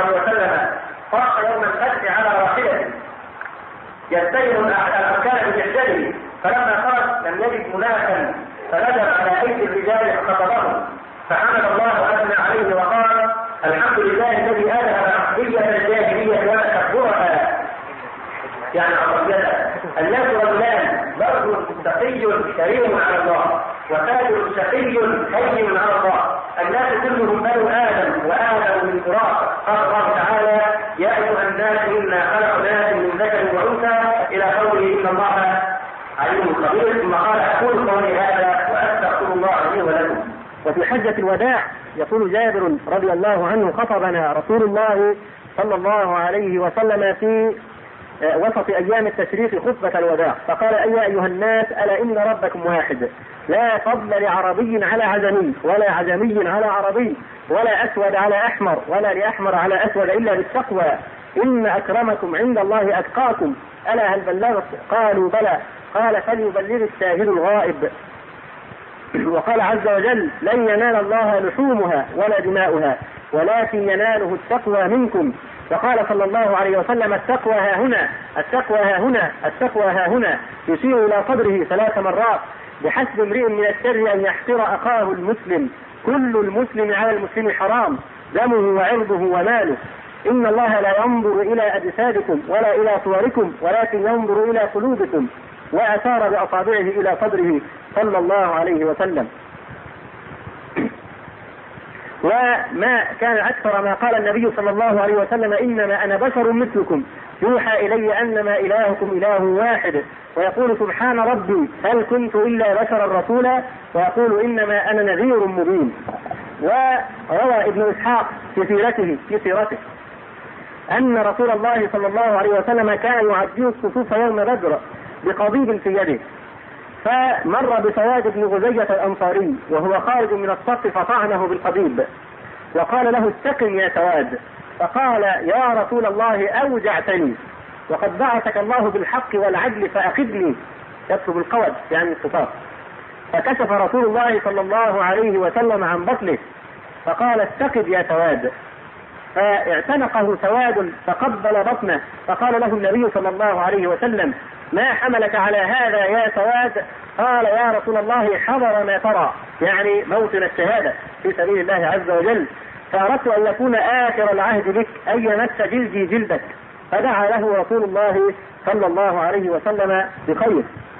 يستلم الأركان بجسده، فلما خرج لم يجد مناخا فندم على أيدي الرجال فخطبهم، فحمد الله وأثنى عليه وقال: الحمد لله الذي أذهب عقلية الجاهلية وتكبرها، يعني عقليتها. الناس رجلان، برد تقي كريم على الله، وفاجر شقي هين على الله. الناس كلهم بنو آدم، وآدم من تراب. قال الله تعالى: يا أيها الناس إنا خلقناكم من ذكر وأنثى، إلى قوله: إن الله عليم خبير. ثم قال: أقول قولي هذا وأستغفر الله لي ولكم. وفي حجة الوداع يقول جابر رضي الله عنه: خطبنا رسول الله صلى الله عليه وسلم في وسط أيام التشريق خطبة الوداع، فقال: أيها أيها الناس، ألا إن ربكم واحد، لا فضل لعربي على عجمي، ولا عجمي على عربي، ولا أسود على أحمر، ولا لأحمر على أسود، إلا بالتقوى، إن أكرمكم عند الله أتقاكم. ألا هل بلغت؟ قالوا: بلى. قال: فليبلغ الشاهد الغائب. وقال عز وجل: لن ينال الله لحومها ولا دماؤها، ولكن يناله التقوى منكم. وقال صلى الله عليه وسلم: التقوى ها هنا، التقوى ها هنا، التقوى ها هنا، يشير إلى صدره ثلاث مرات. بحسب امرئ من الشر أن يحقر أخاه المسلم، كل المسلم على المسلم حرام، دمه وعرضه وماله. إن الله لا ينظر إلى أجسادكم ولا إلى صوركم، ولكن ينظر إلى قلوبكم. وأشار بأصابعه إلى صدره صلى الله عليه وسلم. وما كان أكثر ما قال النبي صلى الله عليه وسلم: إنما أنا بشر مثلكم، يوحى إلي أنما إلهكم إله واحد. ويقول: سبحان ربي، هل كنت إلا بشرا رسولا؟ ويقول: إنما أنا نذير مبين. وروى ابن إسحاق في سيرته في سيرته أن رسول الله صلى الله عليه وسلم كان يعدي الصفوف يوم بدر بقضيب في يده، فمر بسواد بن غزية الأنصاري وهو خارج من الصف فطعنه بالقضيب، وقال له: استقم يا سواد. فقال: يا رسول الله، أوجعتني، وقد بعثك الله بالحق والعدل فأخذني. يطلب القود يعني القصاص. فكشف رسول الله صلى الله عليه وسلم عن بطنه فقال: استقم يا سواد. فاعتنقه سواد فقبل بطنه، فقال له النبي صلى الله عليه وسلم: ما حملك على هذا يا سواد؟ قال: يا رسول الله، حضر ما ترى، يعني موطن الشهادة في سبيل الله عز وجل، فأردت أن يكون آخر العهد بك، أن يمس جلدي جلدك. فدعا له رسول الله صلى الله عليه وسلم بخير.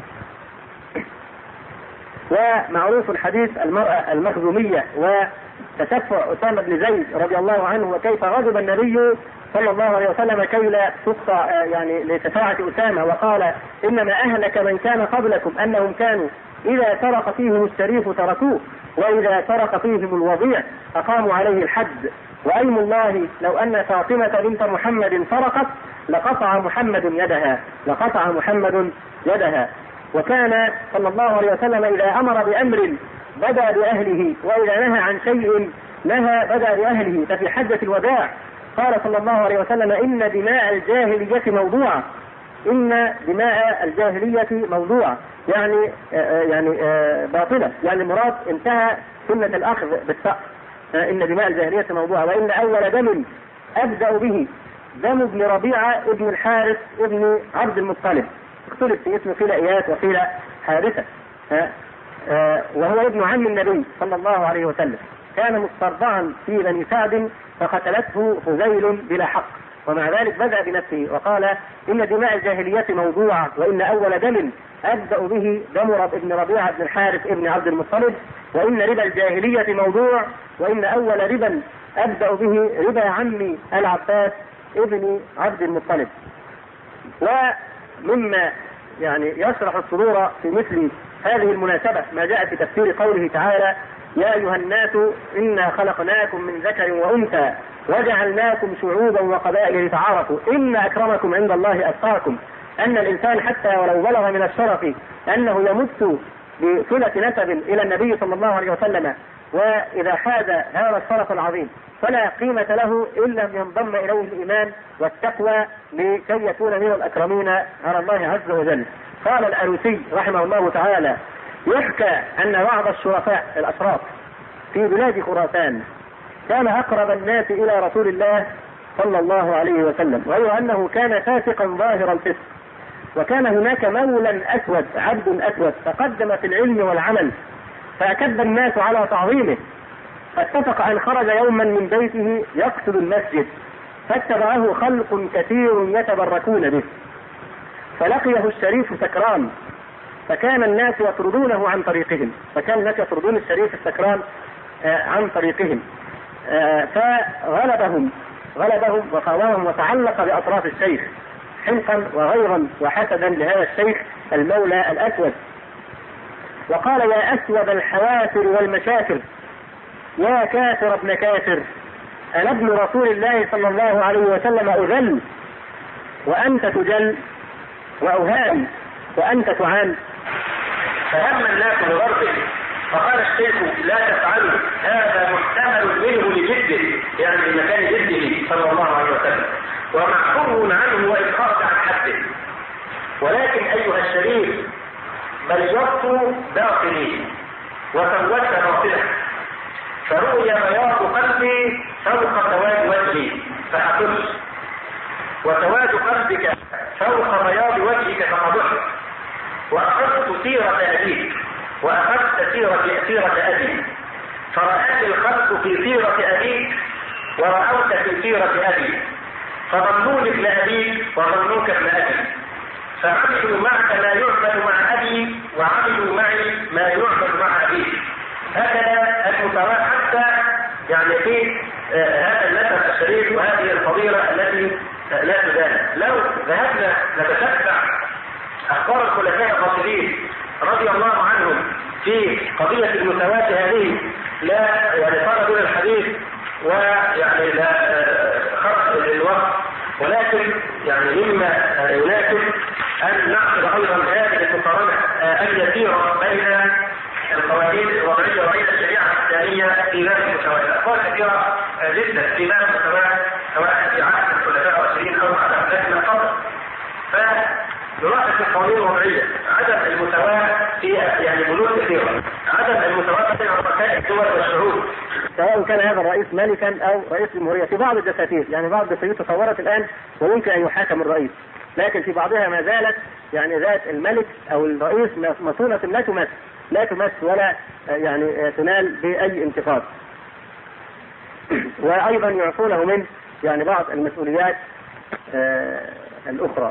ومعروف الحديث المرأة المخزومية وتشفع أسامة بن زيد رضي الله عنه، وكيف غضب النبي صلى الله عليه وسلم كي لا تقطع يعني لشفاعة أسامة، وقال: إنما أهلك من كان قبلكم أنهم كانوا إذا سرق فيهم الشريف تركوه، وإذا سرق فيهم الوضيع أقاموا عليه الحد. وأيم الله لو أن فاطمة بنت محمد سرقت لقطع محمد يدها، لقطع محمد يدها. وكان صلى الله عليه وسلم إذا أمر بأمر بدأ بأهله، وإذا نهى عن شيء نهى بدأ بأهله. ففي حجة الوداع قال صلى الله عليه وسلم: إن دماء الجاهلية موضوعة، إن دماء الجاهلية موضوعة، يعني آه يعني آه باطلة، يعني مراد انتهى سنة الأخذ بالسقف. آه إن دماء الجاهلية موضوعة، وإن أول دم أبدأ به دم ابن ربيعة ابن الحارث ابن عبد المطلب، اختلف في اسمه، قيل إياس وقيل حارثة، آه آه وهو ابن عم النبي صلى الله عليه وسلم، كان مسترضعا في بني سعد فقتلته هذيل بلا حق، ومع ذلك بدأ بنفسه وقال: إن دماء الجاهلية موضوعة، وإن أول دم أبدأ به دم ابن ربيعة بن الحارث ابن عبد المطلب، وإن ربا الجاهلية موضوع، وإن أول ربا أبدأ به ربا عمي العباس ابن عبد المطلب. ومما يعني يشرح الصدور في مثل هذه المناسبة ما جاء في تفسير قوله تعالى: يا أيها الناس إنا خلقناكم من ذكر وأنثى وجعلناكم شعوبا وقبائل لتعارفوا إن أكرمكم عند الله أتقاكم. أن الإنسان حتى ولو بلغ من الشرف أنه يمت بصلة نسب إلى النبي صلى الله عليه وسلم، وإذا حاز هذا الشرف العظيم فلا قيمة له إلا أن ينضم إليه الإيمان والتقوى لكي يكون من الأكرمين على الله عز وجل. قال الألوسي رحمه الله تعالى: يحكى أن بعض الشرفاء الأشراف في بلاد خراسان كان أقرب الناس إلى رسول الله صلى الله عليه وسلم، غير أنه كان فاسقا ظاهر الفسق، وكان هناك مولا أسود عبد أسود تقدم في العلم والعمل فأكد الناس على تعظيمه، فاتفق أن خرج يوما من بيته يقصد المسجد فاتبعه خلق كثير يتبركون به، فلقيه الشريف سكران فكان الناس يطردونه عن طريقهم، فكان الناس يطردون الشريف السكران عن طريقهم، فغلبهم غلبهم وقاومهم وتعلق بأطراف الشيخ حنقا وغيرا وحسدا لهذا الشيخ المولى الأسود، وقال: يا أسود الحوافر والمشاكر، يا كافر ابن كافر، أنا ابن رسول الله صلى الله عليه وسلم أذل وأنت تجل، وأهان وأنت تعان. فهم الناس بضربه، فقال الشيخ: لا تفعلوا، هذا محتمل منه لجده، يعني لمكان جده صلى الله عليه وسلم، ومعفو عنه وإن خرج عن حده، ولكن أيها الشريف بيضت باطني وسودت باطنه، فرؤي بياض قلبي فوق سواد وجهي فأقل، وسواد قلبك فوق بياض وجهك فقبح، وأخذت سيرة أبيك وأخذت سيرة سيرة أبي، فرأت الخلق في سيرة أبيك ورأوت في سيرة أبي، فظنوني ابن أبيك وظنوك ابن أبي، فعملوا معك ما يعمل مع أبي وعملوا معي ما يعمل مع أبيك. هكذا المساواة حتى يعني في آه هذا النسب الشريف وهذه الفضيلة التي آه لا تدان. لو ذهبنا نتتبع أخبار الخلفاء الراشدين رضي الله عنهم في قضية المساواة هذه، لا يعني صار دون الحديث ويعني لا خرج للوقت، ولكن يعني مما يناسب أن نعقد أيضا هذه المقارنة اليسيرة بين القوانين الوضعية وبين الشريعة الإسلامية في باب المساواة. الأخبار كثيرة جدا في باب المساواة سواء في عهد الخلفاء الراشدين أو عهد من قبل. فنلاحظ في القوانين الوضعية عدم المساواة في يعني بنود كثيرة، عدم المساواة بين رؤساء الدول والشعوب، سواء كان هذا الرئيس ملكا أو رئيس جمهورية. في بعض الدساتير يعني بعض الدساتير تطورت الآن ويمكن أن يحاكم الرئيس، لكن في بعضها ما زالت يعني ذات الملك أو الرئيس مصونة لا تمس لا تمس ولا يعني تنال بأي انتقاد، وأيضا يعطونه من يعني بعض المسؤوليات آه الأخرى.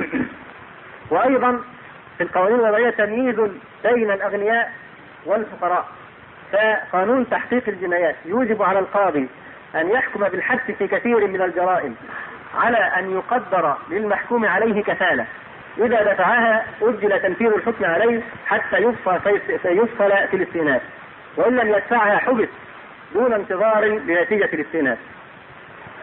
وأيضا في القوانين الوضعية تمييز بين الأغنياء والفقراء، فقانون تحقيق الجنايات يوجب على القاضي أن يحكم بالحبس في كثير من الجرائم على أن يقدر للمحكوم عليه كفالة، إذا دفعها أجل تنفيذ الحكم عليه حتى يفصل في الاستئناف، وإن لم يدفعها حبس دون انتظار لنتيجة الاستئناف. ف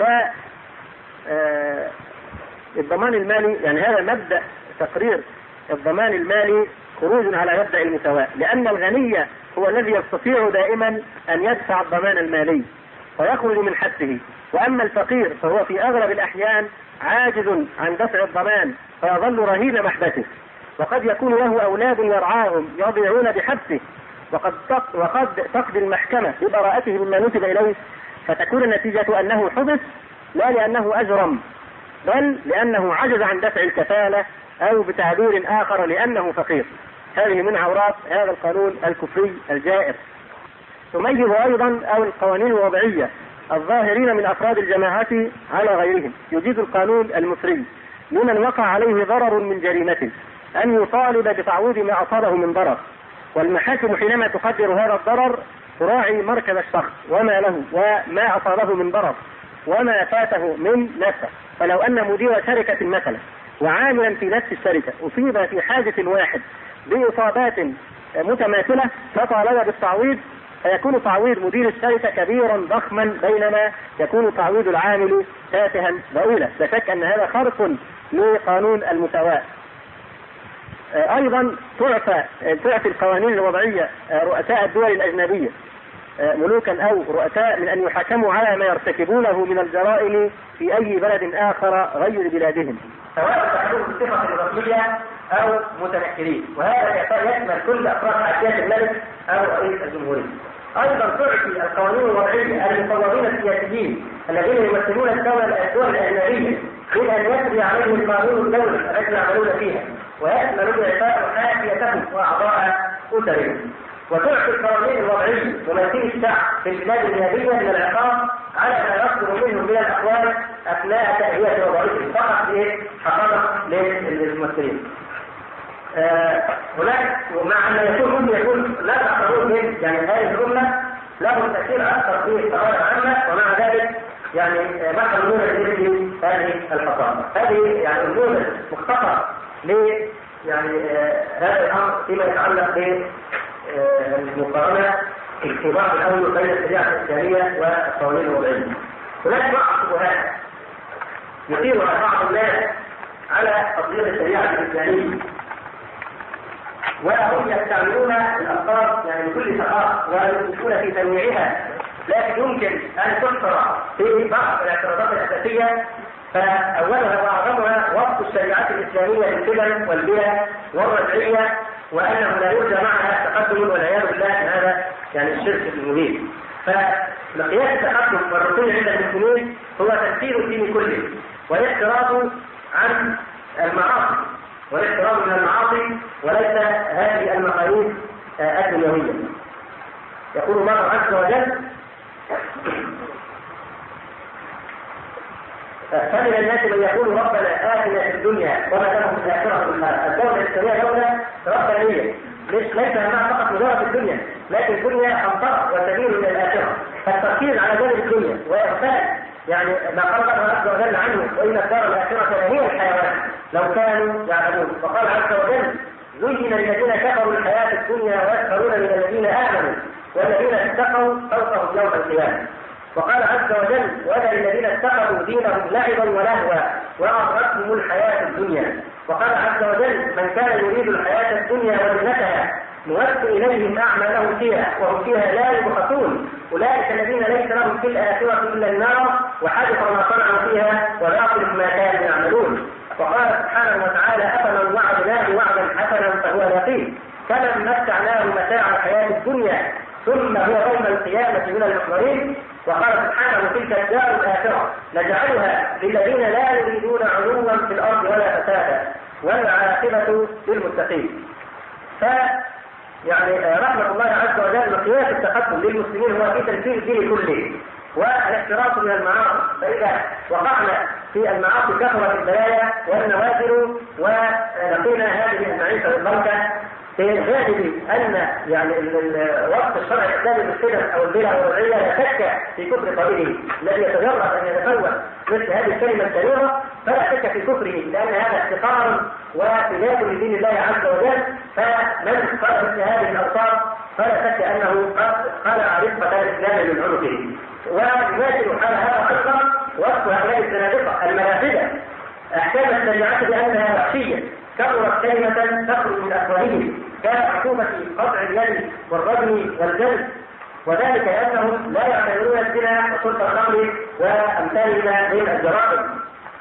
الضمان المالي يعني هذا مبدأ تقرير الضمان المالي خروج على مبدأ المساواة، لأن الغني هو الذي يستطيع دائما أن يدفع الضمان المالي ويخرج من حبسه، وأما الفقير فهو في أغلب الأحيان عاجز عن دفع الضمان فيظل رهين محبسه، وقد يكون له أولاد يرعاهم يضيعون بحبسه، وقد وقد تقضي المحكمة ببراءته مما نسب إليه، فتكون النتيجة أنه حبس لا لأنه أجرم بل لأنه عجز عن دفع الكفالة، أو بتعبير آخر لأنه فقير. هذه من عورات هذا القانون الكفري الجائر. تميز أيضا أو القوانين الوضعية الظاهرين من أفراد الجماعات على غيرهم. يجيز القانون المصري لمن وقع عليه ضرر من جريمته أن يطالب بتعويض ما أصابه من ضرر، والمحاكم حينما تقدر هذا الضرر تراعي مركز الشخص وما له وما أصابه من ضرر وما فاته من نفسه. فلو أن مدير شركة مثلا وعاملا في نفس الشركة أصيب في حادث واحد بإصابات متماثلة فطالب بالتعويض، فيكون تعويض مدير الشركة كبيرا ضخما بينما يكون تعويض العامل تافها ضئيلا. لا شك أن هذا خرق لقانون المساواة. أيضا تعفى تعفي القوانين الوضعية رؤساء الدول الأجنبية ملوكا أو رؤساء من أن يحاكموا على ما يرتكبونه من الجرائم في أي بلد آخر غير بلادهم، سواء تحكم بصفة رسمية أو متنكرين، وهذا يشمل كل أفراد حاكمية الملك أو رئيس الجمهورية. أيضا تعفي القوانين الوضعية المفوضين السياسيين الذين يمثلون الدول الأجنبية من أن يجري عليهم القانون الدولي الذي يعملون فيها، ويشمل الإعفاء حاشيتهم وأعضاء أسرهم، وتعطي القوانين الوضعية ومثيل الشعب في البلاد النيابية من العقاب على ما يصدر منهم من الأقوال أثناء تأهية وضعيتهم فقط لحقائق للممثلين. آه هناك ومع أن يكون هم يكون لا تحضرون من يعني هذه الأمة لهم تأثير أكثر في القضايا العامة، ومع ذلك يعني ما حلون مثل هذه الحقائق. هذه يعني نموذج مختصر ل يعني آه هذا الأمر فيما يتعلق ب المقارنة في الخلاف الأول بين الشريعة الإسلامية والقوانين الوضعية. هناك بعض الشبهات يثيرها بعض الناس على تطبيق الشريعة الإسلامية، وهم يستعملون الألفاظ يعني بكل ثقافة ويدخلون في تنويعها، لكن يمكن أن تحصر في بعض الاعتراضات الأساسية. فأولها وأعظمها وصف الشريعة الإسلامية بالقيم والبيئة والرجعية، وأنه لا يرجى معها تقدم والعياذ بالله هذا يعني الشرك المبين. فمقياس التقدم والرقي عند المسلمين هو تفسير الدين كله والاحتراز عن المعاصي والاحتراز من المعاصي وليس هذه المقاييس الدنيوية. يقول الله عز وجل: فمن الناس من يقول ربنا آتنا في الدنيا وما لهم في الآخرة من خلاق. الدولة الإسلامية دولة ربانية، ليس همها فقط مجرد الدنيا، لكن الدنيا أمطار وسبيل إلى الآخرة. فالتركيز على جانب الدنيا وإغفال يعني ما قال الله عز وجل عنه: وإن الدار الآخرة لهي الحيوان لو كانوا يعلمون. وقال عز وجل: زين للذين كفروا الحياة الدنيا ويسخرون من الذين آمنوا والذين اتقوا فوقهم يوم القيامة. وقال عز وجل: ولا للذين اتخذوا دينهم لعبا ولهوا وغرتهم الحياة الدنيا. وقال عز وجل: من كان يريد الحياة الدنيا وزينتها نوفي إليهم أعمالهم فيها وهم فيها لا يبخسون أولئك الذين ليس لهم في الآخرة إلا النار وحدث ما صنعوا فيها وباطل ما كانوا يعملون. وقال سبحانه وتعالى: أفمن وعدناه وعدا حسنا فهو يقين كمن متعناه متاع الحياة الدنيا ثم هو يوم القيامة من المحضرين. وقال سبحانه: تلك الدار الآخرة نجعلها للذين لا يريدون علوا في الأرض ولا فسادا والعاقبة للمتقين. ف يعني رحمة الله عز وجل مقياس التقدم للمسلمين هو في تنفيذ الدين كله والاحتراز من المعاصي. فإذا وقعنا في المعاصي كثرت البلايا والنوازل ولقينا هذه المعيشة البركة في غالب أن يعني وصف الشرع الإسلامي بالسنة أو البدع الوضعية لا شك في كفر قائله الذي يتجرأ أن يتفوه مثل هذه الكلمة الكريمة، فلا شك في كفره، لأن هذا احتقار وخلاف لدين الله عز وجل. فمن قال مثل هذه الأوصاف فلا شك أنه قد خلع رفقة الإسلام من عنقه. ويماثل حال هذا أيضا وصف هؤلاء الزنادقة الملاحدة أحكام الشريعة بأنها وحشية كبرت كلمة تخرج من أفواههم كحكومة قطع اليد والرجم والجلد، وذلك لأنهم لا يعتبرون الزنا وسلطة الخمر وأمثالها من الجرائم.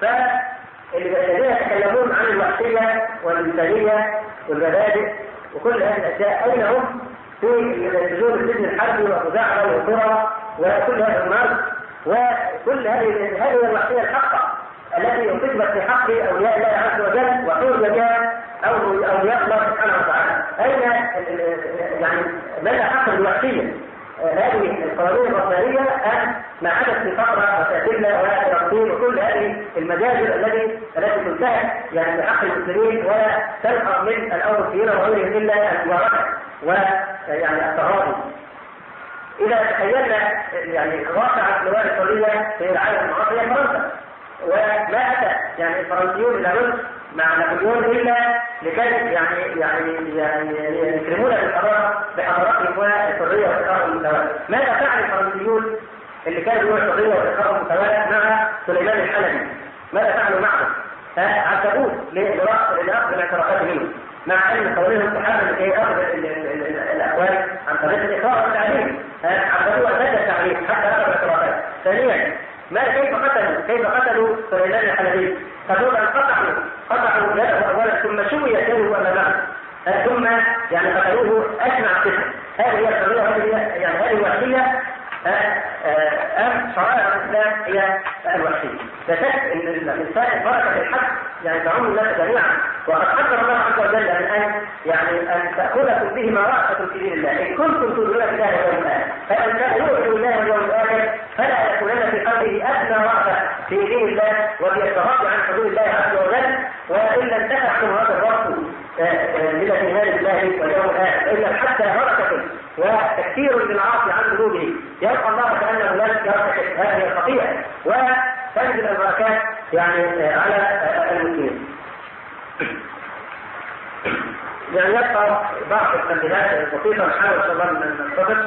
فالذين يتكلمون عن الوحشية والإنسانية والمبادئ وكل هذه الأشياء أين هم في سجون السجن الحربي وخزاعة والقرى وكل هذا المرض وكل هذه هذه الوحشية الحقة التي انكتبت في حق أولياء الله عز وجل وحرم بها أولياء الله سبحانه وتعالى. أين يعني ماذا حق الوحشية؟ هذه القوانين الربانية أن ما حدث في فترة وتأثيرنا وترقيم وكل هذه المجازر التي التي تنتهك يعني بحق المسلمين ولا تلقى من الأوروبيين وغيرهم إلا المباركة ويعني التراضي. إذا تخيلنا يعني واقع لواء الحرية في العالم المعاصر هي فرنسا، وما أتى يعني الفرنسيون إلى مصر مع نابليون إلا لكي يعني يعني يعني يكرمون بالحضارة بحضارتهم والحرية والإقرار المتوالي. ماذا فعل الفرنسيون اللي كانوا يقولوا الحرية والإقرار المتوالي مع سليمان الحلبي؟ ماذا فعلوا معه؟ عذبوه لأخذ الاعترافات منه، مع أن قولهم تحمل لكي أخذ الأقوال عن طريق الإقرار والتعليم. عذبوه أسد التعليم حتى أخذ الاعترافات. ثانيا، ما كيف قتلوا كيف قتلوا سليمان الحلبي؟ فدول أن قطعوا قطعوا يده أولا ثم شويت يده أمامه ثم يعني قتلوه أجمع قتل. هذه هي الحرية وهذه يعني هذه الوحشية أم شرائع الإسلام هي الوحشية. لا شك ان الانسان بركه الحق يعني تعم الناس جميعا، وقد قدر الله عز وجل ان يعني ان تاخذكم بهما رأفة في دين الله ان كنتم تؤمنون بالله واليوم الاخر، فمن كان يؤمن بالله واليوم الاخر فلا يكونن في قلبه ادنى رأفة في دين الله وفي التغاضي عن حدود الله عز وجل، والا انتفعتم هذا الرأس بالايمان بالله واليوم الاخر، والا حتى بركه وتكثير للعاصي عن ذنوبه يلقى الله كانه لم يرتكب هذه الخطيئه، وتنزل البركات يعني على المسلمين. يعني يبقى بعض التنبيهات البسيطه نحاول ان شاء الله ان نتفق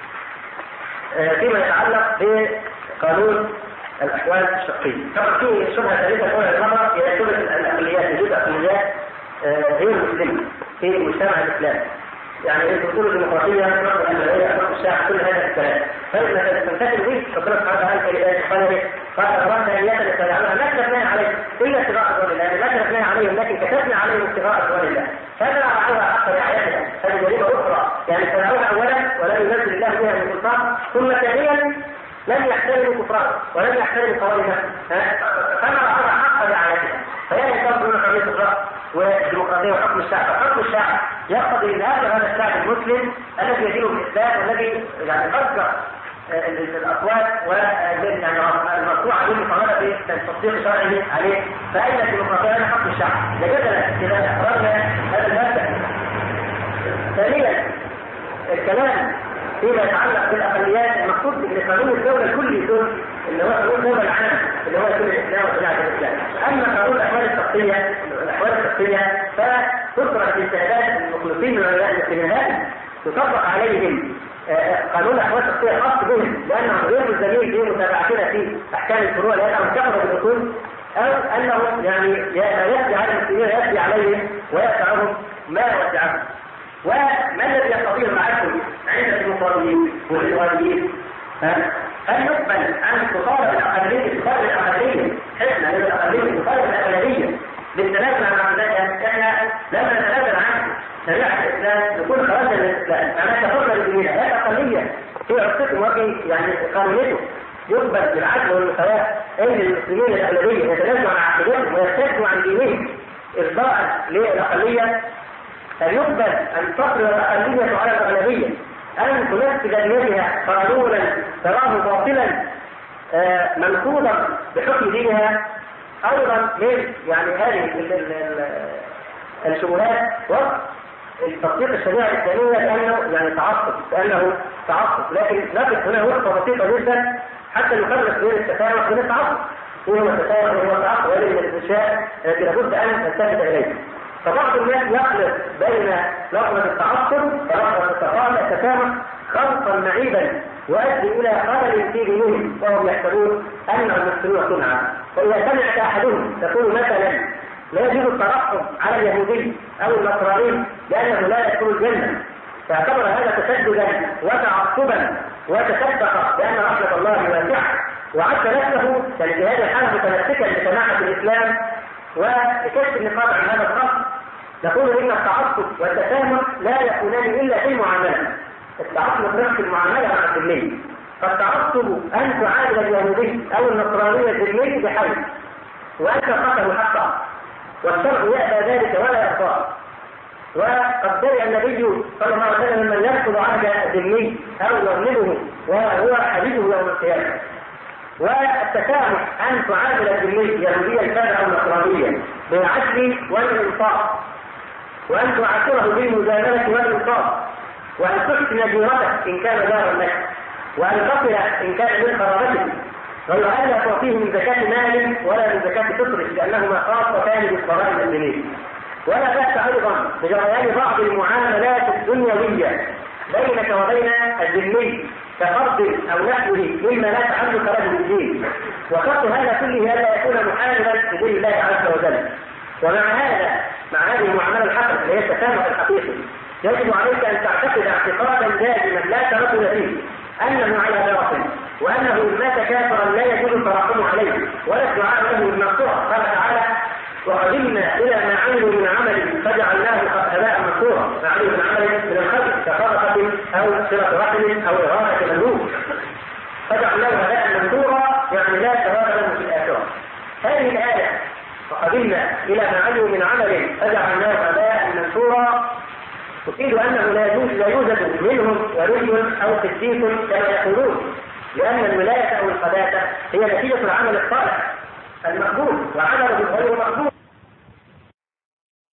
فيما يتعلق بقانون الاحوال الشخصيه. طبعا في شبهه ثالثه الاولى المره هي شبهه الاقليات، وجود اقليات غير مسلمه في المجتمع الاسلامي. يعني انتم بتقولوا الديمقراطيه، نقض الامريه، نقض الشعب، كل هذا الكلام. فاذا تمتثل به ربنا سبحانه وتعالى قال قال اراد ان يتبعها ما كتبناها عليه الا ابتغاء رضوان الله، ما كتبناها عليهم لكن كتبنا عليهم ابتغاء رضوان الله. فهذا رعاها حق رعايتها، هذه جريمه اخرى، يعني ابتدعوها اولا ولم ينزل الله بها من سلطان، ثم ثانيا لم يحترموا كفرها ولم يحترموا قوانينها، فما رعاها حق رعايتها. فهي ينتظرون قضيه الراي والديمقراطيه وحكم الشعب. حكم الشعب يقتضي ان هذا الشعب المسلم الذي يدين بالاسلام والذي يعني فكر الاصوات والمرفوعه به مقارنه بالتصديق شرعي عليه، فاين الديمقراطيه اين حكم الشعب؟ لجدنا اذا اخرجنا هذا المبدا. ثانيا الكلام فيما يتعلق بالاقليات، المقصود ان قانون الدوله الكلي دول اللي هو قانون الدوله العام اللي هو كل الاسلام وشريعه الاسلام. اما قانون الاحوال الشخصيه الاحوال الشخصيه فتترك لاجتهادات المخلصين من علماء المسلمين، تطبق عليهم قانون الاحوال الشخصيه خاص بهم لانهم غير ملزمين بمتابعتنا في احكام الفروع لانهم كفروا بالاصول، او انهم يعني ياتي على المسلمين ياتي عليهم ويدفعهم ما يودعهم. وما الذي يقتضيه العدل عند الديمقراطيين والاخوانيين؟ هل يقبل ان تطالب الاقليه تطالب الاقليه حسنا للاقليه تطالب الاغلبيه بالتنازل عن عقيدتها؟ احنا لما نتنازل عن شريعه الاسلام نكون خرجنا من الاسلام، معناها كفرنا بالدين. هذه الاقليه في عقيدتهم وفي يعني قانونيته يقبل بالعدل والمساواه ان المسلمين الاغلبيه يتنازلوا عن عقيدتهم ويرتدوا عن دينهم ارضاء للاقليه؟ هل يقبل ان تفرض الاقليه على الاغلبيه ان تنفذ بيدها قانونا تراه باطلا آه منقوضا بحكم دينها؟ ايضا من يعني هذه الشبهات وقت تطبيق الشريعه الاسلاميه كانه يعني تعصب كانه تعصب، لكن نقف هنا وقفه بسيطه جدا حتى نفرق بين التسامح وبين التعصب. ايه هو التسامح وهو التعصب؟ وهذه من الاشياء التي لابد ان نلتفت اليها. فبعض الناس يخلط بين لفظة التعصب ولفظة التسامح خلطا معيبا يؤدي الى خلل في دينهم وهم يحسبون انهم يحسنون صنعا. فاذا سمعت احدهم تقول مثلا لا يجوز الترحم على اليهودي او النصراني لانه لا يدخل الجنه، فاعتبر هذا تشددا وتعصبا وتشبق بان رحمه الله واسعه، وعد نفسه في هذه الحاله متمسكا بسماحه الاسلام وكشف النقاط عن هذا الخط. نقول ان التعصب والتسامح لا يكونان الا في المعامله. التعصب نفس المعامله مع الذمي، فالتعصب ان تعامل اليهودي او النصراني الذمي بحيث وانت قتلوا حقه والشرع يأبى ذلك ولا يرضاه. وقد برئ النبي صلى الله عليه وسلم من يرفض عهد الذمي او يظلمه وهو حديثه يوم القيامه. والتسامح ان تعامل الذمي يهوديا كان او نصرانيا بالعدل والانصاف، وان تعاشره بالمجامله والانصاف، وان تحسن جيرته ان كان جارا لك، وان تصل ان كان من قرابته، غير ان لا تعطيه من زكاه مال ولا من زكاه فطر لانهما خاصتان بالقضاء المسلمين. ولا بأس ايضا بجريان بعض المعاملات الدنيويه بينك وبين الذمي كفرض او نحوه مما لا تعلق له بالدين، وشرط هذا كله الا يكون محاربا لدين الله عز وجل. ومع هذا مع هذه المعامله الحسنه اللي هي التسامح الحقيقي يجب عليك ان تعتقد اعتقادا جازما لا تردد فيه انه على باطل، وانه ان مات كافرا لا يجوز الترحم عليه ولا الدعاء له بالمغفره. قال تعالى: وقدمنا الى ما عملوا من عمل فجعلناه هباء منثورا. ما عملوا من عمل من الخير كصدقه او صله رحم او اغاثه مملوك فجعلناه هباء منثورا، يعني لا ثواب له في الاخره. هذه الآية فقدمنا إلى ما عملوا من عمل فجعلناه هباء منثورا تفيد أنه لا يوجد لا يوجد منهم ولي أو قديس كما يقولون، لأن الولاية أو القداسة هي نتيجة العمل الصالح المقبول، وعمله غير مقبول.